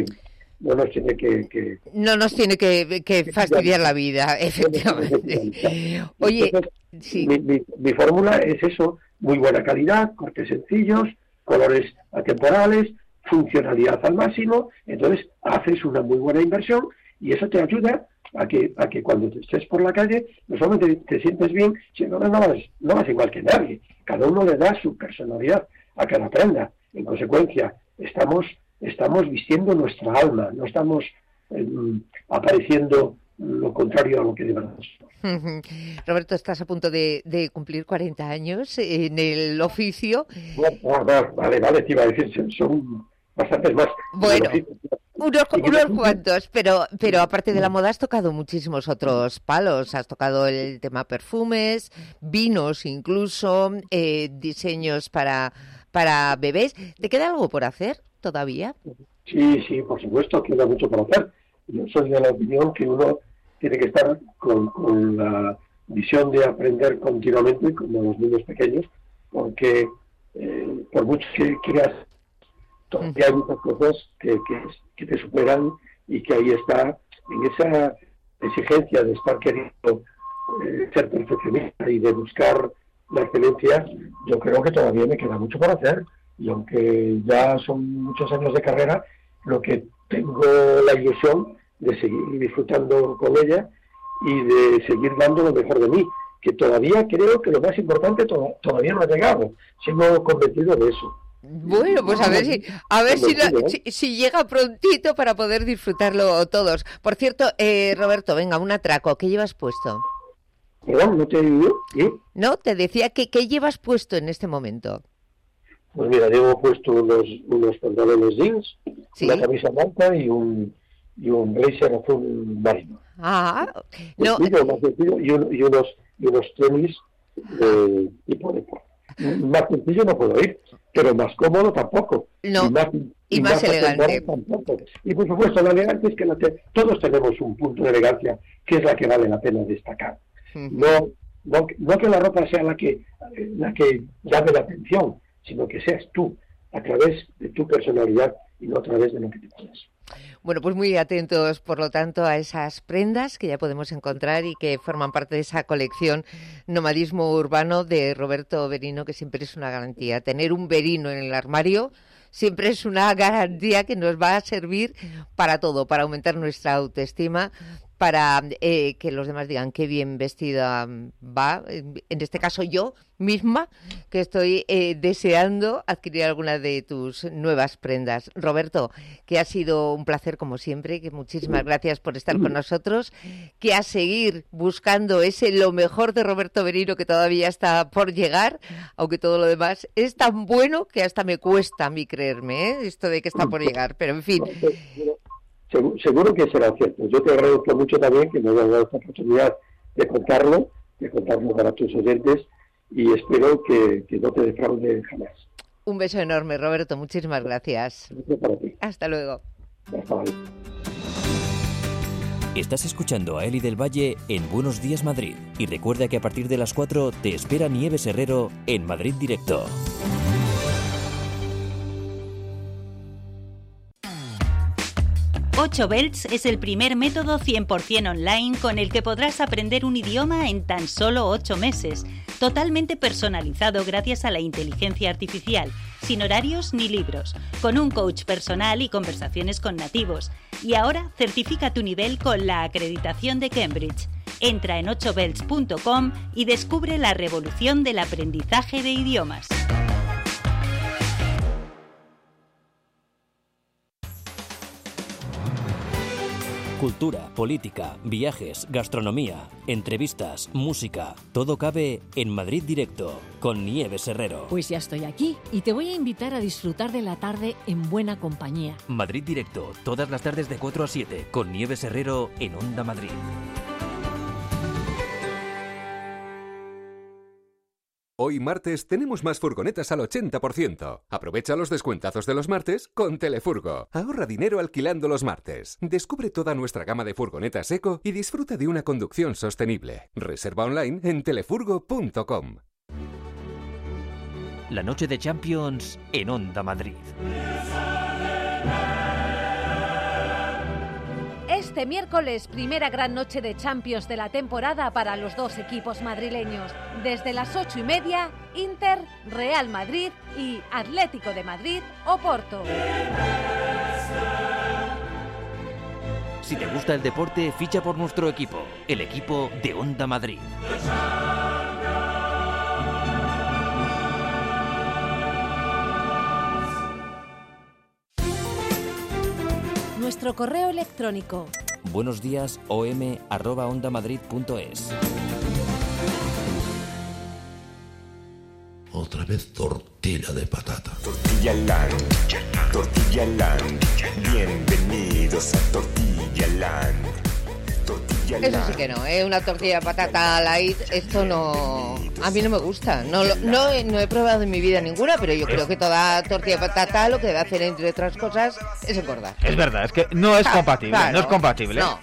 fastidiar la vida, efectivamente. Oye,
entonces,
sí.
Mi fórmula es eso: muy buena calidad, cortes sencillos, colores atemporales, funcionalidad al máximo. Entonces haces una muy buena inversión y eso te ayuda a que cuando estés por la calle no solamente te sientes bien, sino que no vas igual que nadie. Cada uno le da su personalidad a cada prenda. En consecuencia, estamos vistiendo nuestra alma, no estamos apareciendo lo contrario a lo que de verdad somos.
Roberto, estás a punto de cumplir 40 años en el oficio.
Vale, te iba a decir, son bastantes más.
Bueno, unos cuantos, pero aparte de la moda has tocado muchísimos otros palos. Has tocado el tema perfumes, vinos incluso, diseños para bebés. ¿Te queda algo por hacer todavía?
Sí, por supuesto, queda mucho por hacer. Yo soy de la opinión que uno tiene que estar con la visión de aprender continuamente, como los niños pequeños, porque por mucho que quieras, todavía hay muchas cosas que te superan y que ahí está, en esa exigencia de estar queriendo ser perfeccionista y de buscar la excelencia. Yo creo que todavía me queda mucho por hacer, y aunque ya son muchos años de carrera, lo que tengo la ilusión de seguir disfrutando con ella y de seguir dando lo mejor de mí, que todavía creo que lo más importante todavía no ha llegado. Sigo convencido de eso.
Bueno, pues a ver si llega prontito para poder disfrutarlo todos. Por cierto, Roberto, venga, un atraco. ¿Qué llevas puesto?
Perdón, no te he oído.
No, te decía que ¿qué llevas puesto en este momento?
Pues mira, llevo puesto unos pantalones jeans, una camisa blanca y un blazer azul marino.
No.
Más sencillo, y unos tenis de tipo de deporte. Más sencillo no puedo ir, pero más cómodo tampoco.
No. Y más elegante.
Tampoco. Y por supuesto, lo elegante es que todos tenemos un punto de elegancia que es la que vale la pena destacar. No que la ropa sea la que llame la atención, sino que seas tú, a través de tu personalidad y no a través de lo que te pones.
Bueno, pues muy atentos, por lo tanto, a esas prendas que ya podemos encontrar y que forman parte de esa colección Nomadismo Urbano de Roberto Berino, que siempre es una garantía. Tener un Berino en el armario siempre es una garantía que nos va a servir para todo, para aumentar nuestra autoestima, para que los demás digan qué bien vestida va. En este caso yo misma, que estoy deseando adquirir alguna de tus nuevas prendas. Roberto, que ha sido un placer como siempre, que muchísimas gracias por estar con nosotros, que a seguir buscando lo mejor de Roberto Berino, que todavía está por llegar, aunque todo lo demás es tan bueno que hasta me cuesta a mí creerme, esto de que está por llegar, pero en fin.
Seguro que será cierto. Yo te agradezco mucho también que me hayas dado esta oportunidad de contarlo para tus oyentes, y espero que no te defraude jamás.
Un beso enorme, Roberto. Muchísimas gracias.
Gracias para ti.
Hasta luego.
Hasta luego.
Estás escuchando a Eli del Valle en Buenos Días Madrid. Y recuerda que a partir de las 4 te espera Nieves Herrero en Madrid Directo.
Ocho Belts es el primer método 100% online con el que podrás aprender un idioma en tan solo 8 meses, totalmente personalizado gracias a la inteligencia artificial, sin horarios ni libros, con un coach personal y conversaciones con nativos. Y ahora certifica tu nivel con la acreditación de Cambridge. Entra en 8belts.com y descubre la revolución del aprendizaje de idiomas.
Cultura, política, viajes, gastronomía, entrevistas, música, todo cabe en Madrid Directo con Nieves Herrero.
Pues ya estoy aquí y te voy a invitar a disfrutar de la tarde en buena compañía.
Madrid Directo, todas las tardes de 4 a 7 con Nieves Herrero en Onda Madrid.
Hoy martes tenemos más furgonetas al 80%. Aprovecha los descuentazos de los martes con Telefurgo. Ahorra dinero alquilando los martes. Descubre toda nuestra gama de furgonetas eco y disfruta de una conducción sostenible. Reserva online en telefurgo.com.
La noche de Champions en Onda Madrid.
Este miércoles, primera gran noche de Champions de la temporada para los dos equipos madrileños. Desde las 8:30, Inter, Real Madrid y Atlético de Madrid, Oporto.
Si te gusta el deporte, ficha por nuestro equipo, el equipo de Onda Madrid.
Nuestro correo electrónico.
buenosdias@ondamadrid.es.
Otra vez tortilla de patata.
Tortilla Land, Tortilla Land. Bienvenidos a Tortilla Land.
Eso sí que no, una tortilla de patata light, esto no, a mí no me gusta, no he probado en mi vida ninguna, pero yo creo que toda tortilla de patata lo que debe hacer, entre otras cosas, es engordar.
Es verdad, es que no es compatible, claro. No es compatible.
No.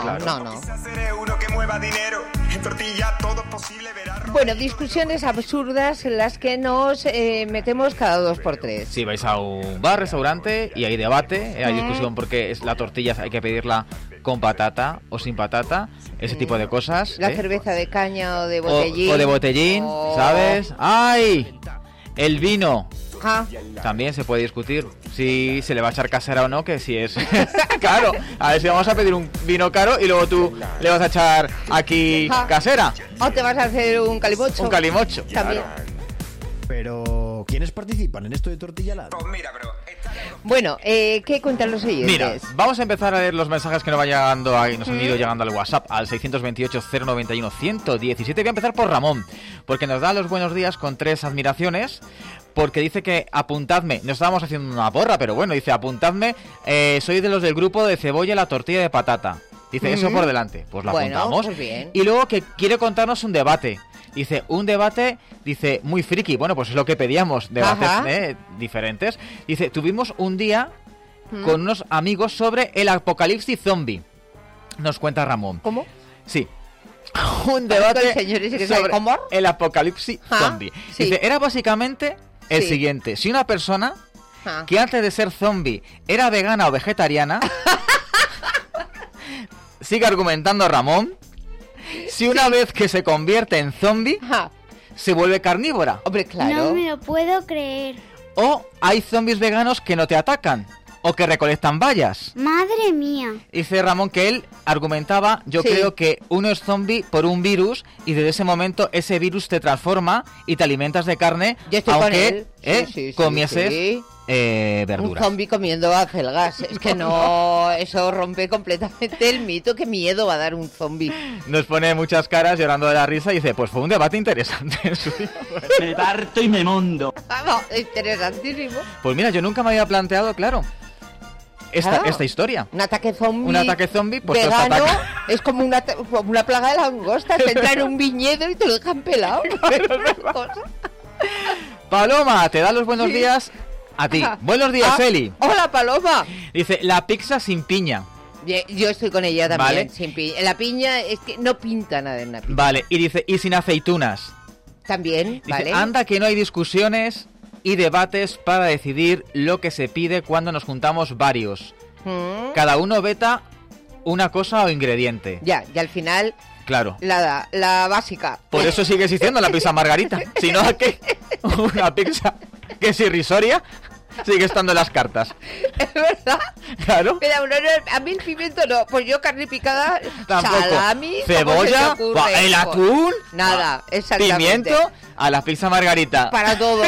Bueno, discusiones absurdas en las que nos metemos cada 2x3.
Si vais a un bar, restaurante y hay debate, hay discusión porque la tortilla hay que pedirla con patata o sin patata, ese tipo de cosas.
La cerveza de caña o de botellín.
O de botellín, ¿sabes? ¡Ay! El vino. También se puede discutir si se le va a echar casera o no, que si es claro, a ver si vamos a pedir un vino caro y luego tú le vas a echar aquí casera.
O te vas a hacer un calimocho.
Un calimocho.
También.
Pero pero ¿quiénes participan en esto de Tortilla Land?
Pues mira, bro.
Bueno, ¿qué cuentan los oyentes?
Mira, vamos a empezar a leer los mensajes que nos van llegando nos han ido llegando al WhatsApp, al 628-091-117. Voy a empezar por Ramón, porque nos da los buenos días con 3 admiraciones, porque dice que apuntadme, no estábamos haciendo una porra, pero bueno, dice apuntadme, soy de los del grupo de Cebolla la tortilla de patata. Dice, eso por delante, pues lo apuntamos.
Pues bien.
Y luego que quiere contarnos un debate. Dice, un debate, dice, muy friki. Bueno, pues es lo que pedíamos, debates diferentes. Dice, tuvimos un día con unos amigos sobre el apocalipsis zombie. Nos cuenta Ramón.
¿Cómo?
Sí. Un debate sobre
¿cómo?
el apocalipsis zombie.
Sí.
Dice, era básicamente el siguiente. Si una persona que antes de ser zombie era vegana o vegetariana... Sigue argumentando Ramón. Si una vez que se convierte en zombie, se vuelve carnívora.
Hombre, claro.
No me lo puedo creer.
O hay zombies veganos que no te atacan. O que recolectan bayas.
Madre mía.
Dice Ramón que él argumentaba, yo creo que uno es zombie por un virus y desde ese momento ese virus te transforma y te alimentas de carne,
yo estoy
aunque
con él.
comieses verduras.
Un zombie comiendo acelgas. Es que no, eso rompe completamente el mito. ¿Qué miedo va a dar un zombie?
Nos pone muchas caras llorando de la risa y dice, pues fue un debate interesante en su día.
Me parto y me mondo.
Vamos, interesantísimo.
Pues mira, yo nunca me había planteado, claro, esta historia.
Un ataque zombie.
Un ataque zombie, pues
vegano, es como una plaga de langostas. Te entra en un viñedo y te lo dejan pelado.
Paloma, te da los buenos días a ti. Buenos días, Eli.
Hola, Paloma.
Dice, la pizza sin piña.
Yo estoy con ella también,
vale.
Sin piña. La piña es que no pinta nada en la pizza.
Vale, y dice, y sin aceitunas.
También,
dice,
vale.
Anda que no hay discusiones y debates para decidir lo que se pide cuando nos juntamos varios. Cada uno veta una cosa o ingrediente.
Ya, y al final...
Claro.
La básica.
Por eso sigue existiendo la pizza margarita. Si no, ¿qué? Una pizza que es irrisoria sigue estando en las cartas.
¿Es verdad?
Claro.
Pero a mí el pimiento no. Pues yo carne picada,
tampoco.
Salami,
cebolla, el atún,
nada, exactamente.
Pimiento a la pizza margarita.
Para todo.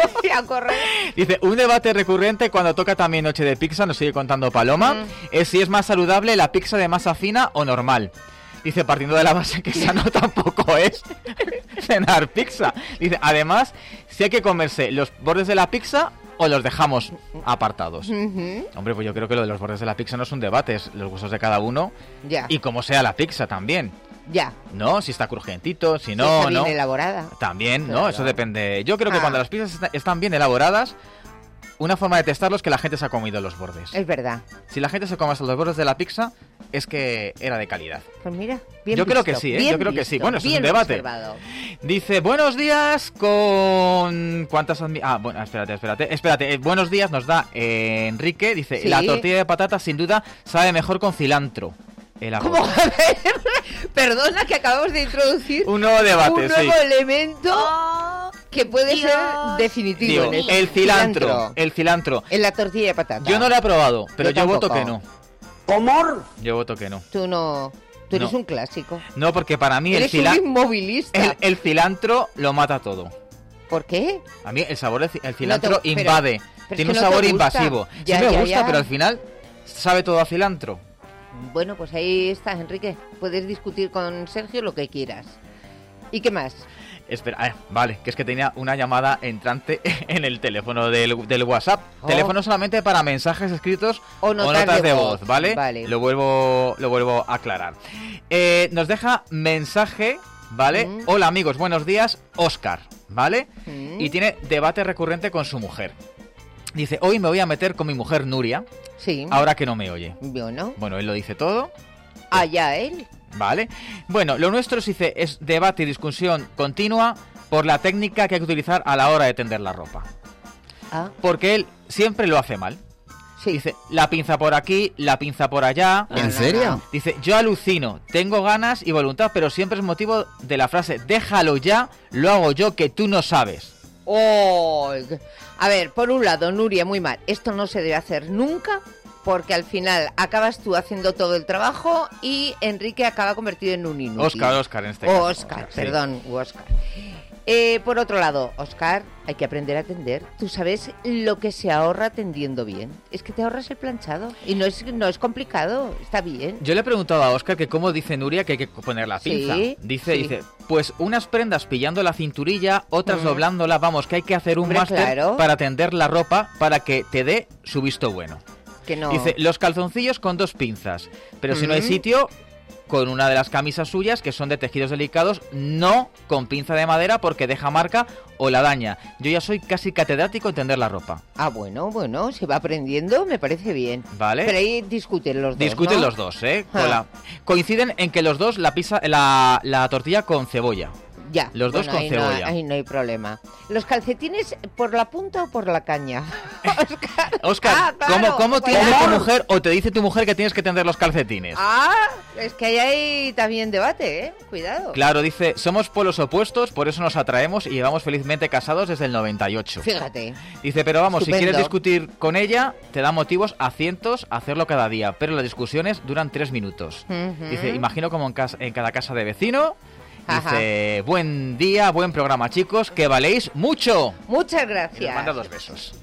A correr.
Dice, un debate recurrente cuando toca también noche de pizza, nos sigue contando Paloma, es si es más saludable la pizza de masa fina o normal. Dice, partiendo de la base que sano tampoco es cenar pizza. Dice, además, si hay que comerse los bordes de la pizza o los dejamos apartados. Hombre, pues yo creo que lo de los bordes de la pizza no es un debate, es los gustos de cada uno.
Ya.
Y como sea la pizza también.
Ya.
¿No? Si está crujientito, si no,
si está bien
no.
elaborada.
También,
claro.
¿no? Eso depende. Yo creo que cuando las pizzas están bien elaboradas, una forma de testarlo es que la gente se ha comido los bordes.
Es verdad.
Si la gente se come hasta los bordes de la pizza, es que era de calidad.
Pues mira, bien
Yo
visto,
creo que sí, ¿eh? Yo creo que sí. Bueno, eso es un debate.
Observado.
Dice, buenos días con... ¿Cuántas? Bueno, espérate. Buenos días nos da Enrique. Dice,
¿sí?
La tortilla de patatas sin duda sabe mejor con cilantro.
¿Cómo? A ver, perdona que acabamos de introducir
un nuevo debate,
un nuevo elemento que puede ser definitivo.
Digo, el cilantro.
En la tortilla de patata.
Yo no lo he probado, pero yo voto
tampoco.
que no.
¿Cómo?
Yo voto que no.
Tú eres un clásico.
No, porque para mí
eres un inmovilista.
El cilantro lo mata todo.
¿Por qué?
A mí el sabor del cilantro invade.
Pero
tiene
es
un
que no
sabor
te gusta.
invasivo.
Ya,
sí me
ya,
gusta,
ya.
pero al final sabe todo a cilantro.
Bueno, pues ahí estás, Enrique. Puedes discutir con Sergio lo que quieras. ¿Y qué más?
Espera, vale, que es que tenía una llamada entrante en el teléfono del WhatsApp. Teléfono solamente para mensajes escritos o notas de voz, ¿vale?
Vale.
Lo vuelvo a aclarar. Nos deja mensaje, ¿vale? Hola amigos, buenos días, Óscar, ¿vale? Y tiene debate recurrente con su mujer. Dice, hoy me voy a meter con mi mujer Nuria.
Sí.
Ahora que no me oye.
Bueno,
él lo dice todo.
Ya él.
Vale. Bueno, lo nuestro es debate y discusión continua por la técnica que hay que utilizar a la hora de tender la ropa. Porque él siempre lo hace mal.
Sí.
Dice, la pinza por aquí, la pinza por allá.
¿En serio?
Dice, yo alucino, tengo ganas y voluntad, pero siempre es motivo de la frase, déjalo ya, lo hago yo que tú no sabes.
A ver, por un lado, Nuria, muy mal. Esto no se debe hacer nunca, porque al final acabas tú haciendo todo el trabajo y Enrique acaba convertido en un inútil.
Óscar en este caso.
Óscar. Por otro lado, Óscar, hay que aprender a atender. Tú sabes lo que se ahorra atendiendo bien. Es que te ahorras el planchado. Y no es complicado, está bien.
Yo le he preguntado a Óscar que cómo dice Nuria que hay que poner la pinza.
Sí,
Dice, pues unas prendas pillando la cinturilla, otras doblándola. Vamos, que hay que hacer un máster para tender la ropa para que te dé su visto bueno.
Que no.
Dice, los calzoncillos con 2 pinzas. Pero si no hay sitio, con una de las camisas suyas, que son de tejidos delicados, no con pinza de madera porque deja marca o la daña. Yo ya soy casi catedrático en tender la ropa.
Ah, bueno, se va aprendiendo, me parece bien.
Vale.
Pero ahí discuten los dos,
Discuten
¿no?
los dos, ¿eh? Coinciden en que los dos la tortilla con cebolla.
Ya.
Los dos con cebolla.
Ahí no hay problema. ¿Los calcetines por la punta o por la caña?
Óscar,
claro,
¿cómo te dice tu mujer o te dice tu mujer que tienes que tender los calcetines?
Es que ahí hay también debate, ¿eh? Cuidado.
Claro, dice, somos polos opuestos, por eso nos atraemos y llevamos felizmente casados desde el 98.
Fíjate.
Dice, pero vamos,
Estupendo.
si quieres discutir con ella, te da motivos a cientos a hacerlo cada día, pero las discusiones duran 3 minutos. Dice, imagino como en cada casa de vecino. Dice, buen día, buen programa, chicos, que valéis mucho.
Muchas gracias.
Y nos manda 2 besos.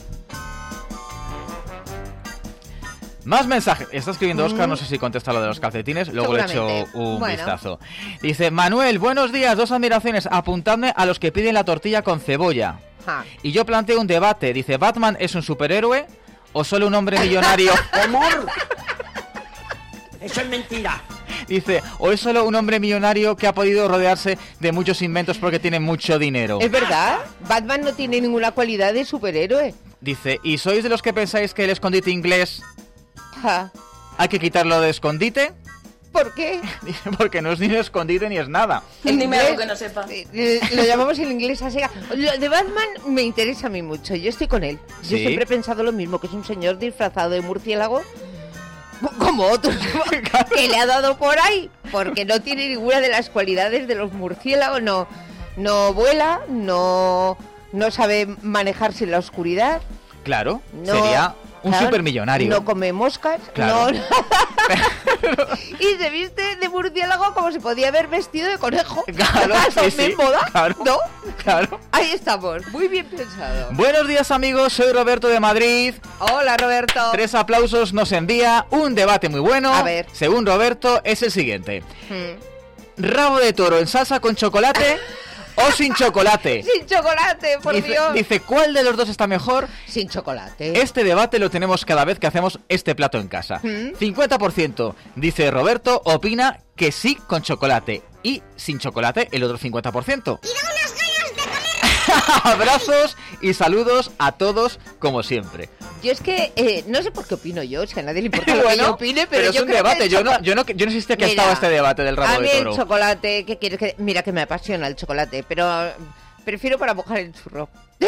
Más mensajes. Está escribiendo Óscar, no sé si contesta lo de los calcetines, luego le echo un vistazo. Dice, Manuel, buenos días, 2 admiraciones, apuntadme a los que piden la tortilla con cebolla. Y yo planteo un debate, dice, ¿Batman es un superhéroe o solo un hombre millonario?
¡Amor! Eso es mentira.
Dice, o es solo un hombre millonario que ha podido rodearse de muchos inventos porque tiene mucho dinero.
Es verdad, Batman no tiene ninguna cualidad de superhéroe.
Dice, ¿y sois de los que pensáis que el escondite inglés hay que quitarlo de escondite?
¿Por qué?
Dice, porque no es ni un escondite ni es nada.
Dime algo que no sepa. Lo llamamos en inglés así. Lo de Batman me interesa a mí mucho, yo estoy con él. Yo siempre he pensado lo mismo, que es un señor disfrazado de murciélago como otros que le ha dado por ahí, porque no tiene ninguna de las cualidades de los murciélagos, no vuela, no sabe manejarse en la oscuridad.
Claro, sería un supermillonario.
No come moscas,
claro.
Y se viste de murciélago como se podía haber vestido de conejo.
Claro, sí,
moda,
claro,
¿no?
Claro.
Ahí estamos, muy bien pensado.
Buenos días, amigos, soy Roberto de Madrid.
Hola, Roberto.
3 aplausos nos envía un debate muy bueno.
A ver.
Según Roberto, es el siguiente. Rabo de toro en salsa con chocolate o sin chocolate.
Sin chocolate, por Dios.
Dice, ¿cuál de los dos está mejor?
Sin chocolate.
Este debate lo tenemos cada vez que hacemos este plato en casa. 50%, dice Roberto, opina que sí con chocolate. Y sin chocolate, el otro 50%. ¡Y da unas ganas de comer! Abrazos y saludos a todos, como siempre.
Yo es que no sé por qué opino yo, es que a nadie le importa lo que yo opine, pero
es
yo
un
creo
debate.
que
Yo no existía que estaba este debate del rabo de toro.
A mí el chocolate, ¿qué quieres que...? Mira que me apasiona el chocolate, pero prefiero para mojar el churro.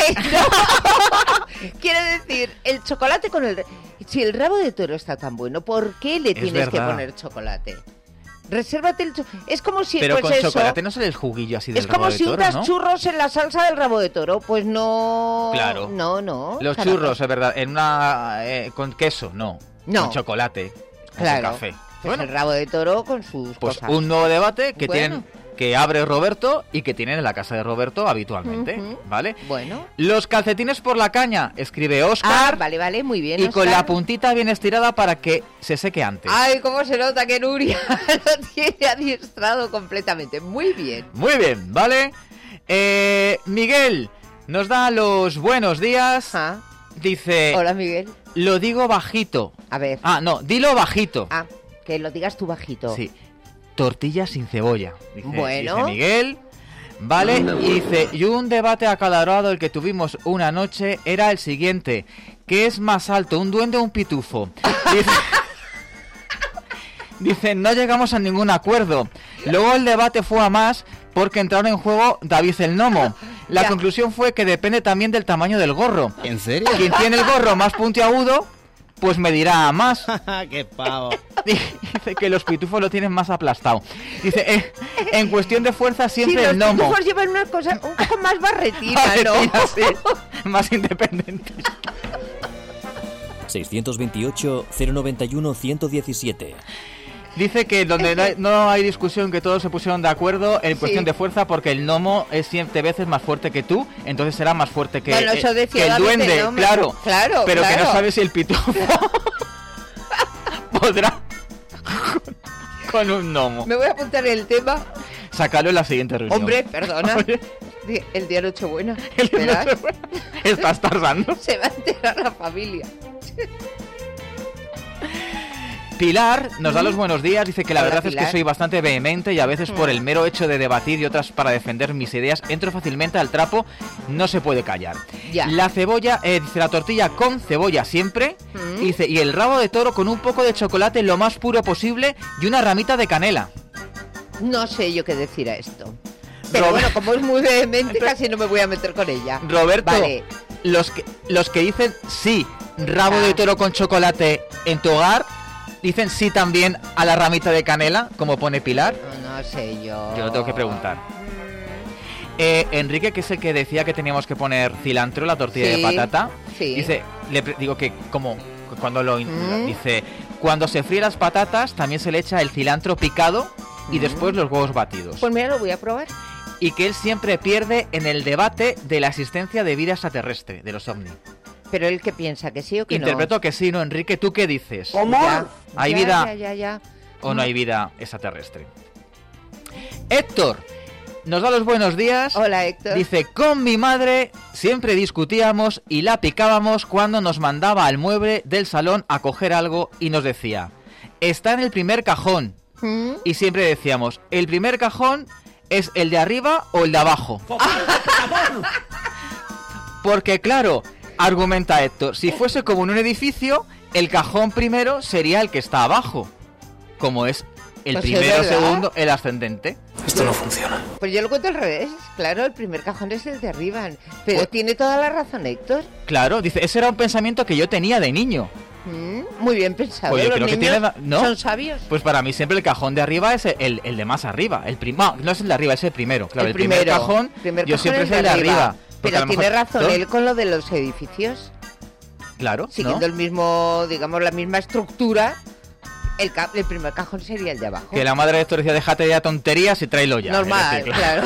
Quiero decir, el chocolate con el... Si el rabo de toro está tan bueno, ¿por qué le tienes que poner chocolate? Resérvate el es como si
pero
pues
con
eso,
chocolate no sale el juguillo así del
es como
rabo de
si
toro,
untas
¿no?
churros en la salsa del rabo de toro, pues no.
Claro.
No.
Los churros, es verdad, en una con queso, no. Con chocolate, con café.
Pues bueno, el rabo de toro con sus cosas.
Un nuevo debate que tienen, que abre Roberto y que tienen en la casa de Roberto habitualmente, ¿vale?
Bueno.
Los calcetines por la caña, escribe Óscar.
Vale, muy bien,
Y
Óscar.
con la puntita bien estirada para que se seque antes.
Ay, cómo se nota que Nuria lo tiene adiestrado completamente. Muy bien.
Muy bien, ¿vale? Miguel nos da los buenos días. Dice...
Hola, Miguel.
Lo digo bajito.
A ver.
No, dilo bajito.
Que lo digas tú bajito.
Sí. Tortilla sin cebolla. Dice Miguel. Vale, y dice, y un debate acalorado el que tuvimos una noche era el siguiente. ¿Qué es más alto, un duende o un pitufo? Dice, no llegamos a ningún acuerdo. Luego el debate fue a más porque entraron en juego David el Gnomo. La conclusión fue que depende también del tamaño del gorro.
¿En serio?
Quien tiene el gorro más puntiagudo, pues medirá más.
¡Qué pavo!
Dice que los pitufos lo tienen más aplastado. Dice, en cuestión de fuerza siempre el gnomo.
Los pitufos llevan una cosa un poco más barretina, ¿no?
Sí, más independientes.
628 091 117.
Dice que donde no hay discusión, que todos se pusieron de acuerdo en cuestión de fuerza, porque el gnomo es 7 veces más fuerte que tú, entonces será más fuerte que,
bueno, eso decía
que el duende,
no,
claro, pero que no sabes si el pitufo podrá con un gnomo.
Me voy a apuntar el tema.
Sácalo en la siguiente reunión.
Hombre, perdona. El día de Nochebuena.
Estás tardando.
Se va a enterar la familia.
Pilar nos da los buenos días, dice que la verdad
Pilar.
es que soy bastante vehemente y a veces por el mero hecho de debatir y otras para defender mis ideas entro fácilmente al trapo, no se puede callar.
Ya.
La cebolla, dice la tortilla con cebolla siempre, dice, y el rabo de toro con un poco de chocolate lo más puro posible y una ramita de canela.
No sé yo qué decir a esto. Pero bueno, como es muy vehemente, casi no me voy a meter con ella.
Roberto,
vale.
los que dicen sí, rabo de toro con chocolate en tu hogar, dicen sí también a la ramita de canela, como pone Pilar.
No sé yo.
Yo lo tengo que preguntar. Enrique, que es el que decía que teníamos que poner cilantro en la tortilla de patata, dice, digo que como cuando dice, cuando se fríen las patatas también se le echa el cilantro picado y después los huevos batidos.
Pues mira, lo voy a probar.
Y que él siempre pierde en el debate de la existencia de vida extraterrestre, de los ovnis.
Pero él que piensa, que sí o que
Interpreto que sí, ¿no, Enrique? ¿Tú qué dices?
¿Cómo?
¿Hay vida
ya.
o no hay vida extraterrestre? Héctor nos da los buenos días.
Hola, Héctor.
Dice, con mi madre siempre discutíamos y la picábamos cuando nos mandaba al mueble del salón a coger algo y nos decía, está en el primer cajón. Y siempre decíamos, ¿el primer cajón es el de arriba o el de abajo? Porque claro, argumenta Héctor, si fuese como en un edificio, el cajón primero sería el que está abajo. Como es el
Pues
primero,
es verdad.
segundo, el ascendente.
Esto no funciona.
Pues yo lo cuento al revés. Claro, el primer cajón es el de arriba. Pero tiene toda la razón, Héctor.
Claro, dice, ese era un pensamiento que yo tenía de niño.
Muy bien pensado.
Pues yo
Los
creo que
niños
tiene ¿no?
son sabios.
Pues para mí siempre el cajón de arriba es el de más arriba. No es el de arriba, es el primero. Claro, el
primero,
primer cajón yo siempre es el de arriba. Porque a
Pero
lo
tiene
mejor-
razón
¿no?
él con lo de los edificios.
Claro,
Siguiendo
¿no?
el mismo, digamos, la misma estructura, el primer cajón sería el de abajo.
Que la madre de Héctor decía, déjate ya tonterías y tráelo ya.
Normal,
Es decir,
claro.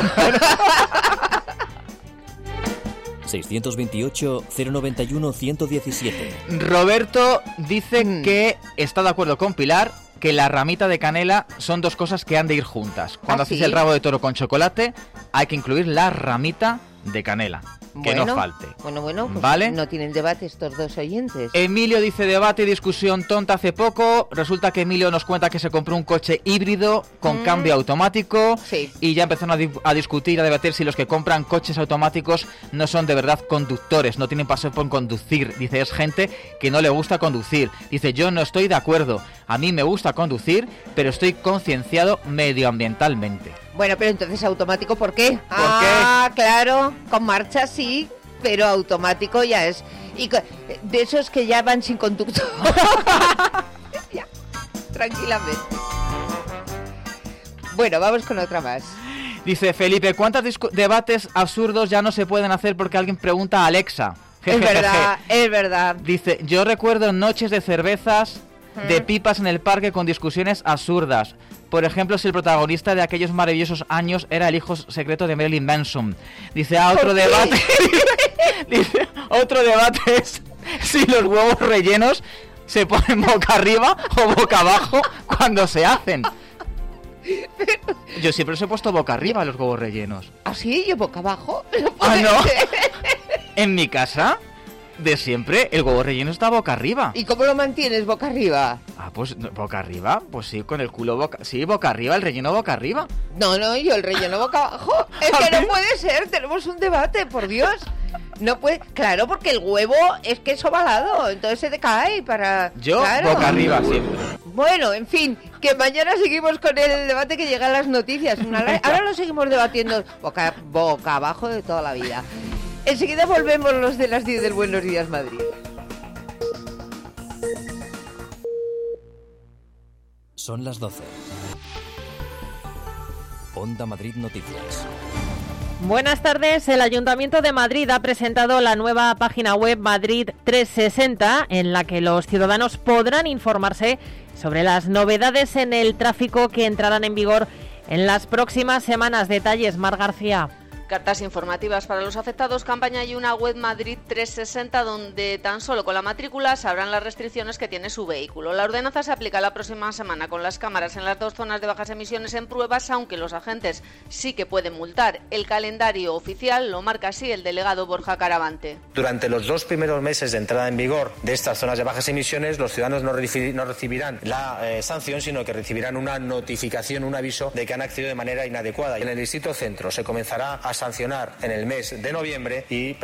628-091-117.
Roberto dice que está de acuerdo con Pilar, que la ramita de canela son dos cosas que han de ir juntas. Cuando haces
¿sí?
el rabo de toro con chocolate, hay que incluir la ramita de canela. Que no falte.
Bueno, pues
¿Vale?
no tienen debate estos dos oyentes.
Emilio dice, debate y discusión tonta hace poco. Resulta que Emilio nos cuenta que se compró un coche híbrido con cambio automático.
Sí.
Y ya empezaron a discutir, a debatir si los que compran coches automáticos no son de verdad conductores, no tienen pasión por conducir. Dice, es gente que no le gusta conducir. Dice, yo no estoy de acuerdo. A mí me gusta conducir, pero estoy concienciado medioambientalmente.
Bueno, pero entonces automático, ¿por qué? Claro, con marcha sí, pero automático ya es. Y de esos que ya van sin conductor. Ya, tranquilamente. Bueno, vamos con otra más.
Dice Felipe, ¿cuántos debates absurdos ya no se pueden hacer porque alguien pregunta a Alexa?
Es verdad, es verdad.
Dice, yo recuerdo noches de cervezas, de pipas en el parque con discusiones absurdas. Por ejemplo, si el protagonista de aquellos maravillosos años era el hijo secreto de Marilyn Manson. Dice, otro debate. Dice, otro debate es si los huevos rellenos se ponen boca arriba o boca abajo cuando se hacen. Yo siempre los he puesto boca arriba los huevos rellenos.
¿Ah, sí? ¿Yo boca abajo?
¿Ah, no? En mi casa, de siempre, el huevo relleno está boca arriba.
¿Y cómo lo mantienes boca arriba?
Ah, pues boca arriba, pues sí, con el culo boca... Sí, boca arriba, el relleno boca arriba.
No, yo el relleno boca abajo. Es que no puede ser, tenemos un debate, por Dios. No puede... Claro, porque el huevo es que es ovalado, entonces se decae para...
Yo,
claro.
boca arriba siempre.
Bueno, en fin, que mañana seguimos con el debate que llega a las noticias. Ahora lo seguimos debatiendo boca abajo de toda la vida. Enseguida volvemos los de las 10 del Buenos Días Madrid.
Son las 12. Onda Madrid Noticias.
Buenas tardes. El Ayuntamiento de Madrid ha presentado la nueva página web Madrid 360, en la que los ciudadanos podrán informarse sobre las novedades en el tráfico que entrarán en vigor en las próximas semanas. Detalles, Mar García.
Cartas informativas para los afectados, campaña y una web Madrid 360 donde tan solo con la matrícula sabrán las restricciones que tiene su vehículo. La ordenanza se aplica la próxima semana con las cámaras en las 2 zonas de bajas emisiones en pruebas, aunque los agentes sí que pueden multar. El calendario oficial lo marca así el delegado Borja Caravante.
Durante los 2 primeros meses de entrada en vigor de estas zonas de bajas emisiones, los ciudadanos no recibirán la sanción, sino que recibirán una notificación, un aviso de que han accedido de manera inadecuada. En el distrito centro se comenzará a sancionar en el mes de noviembre y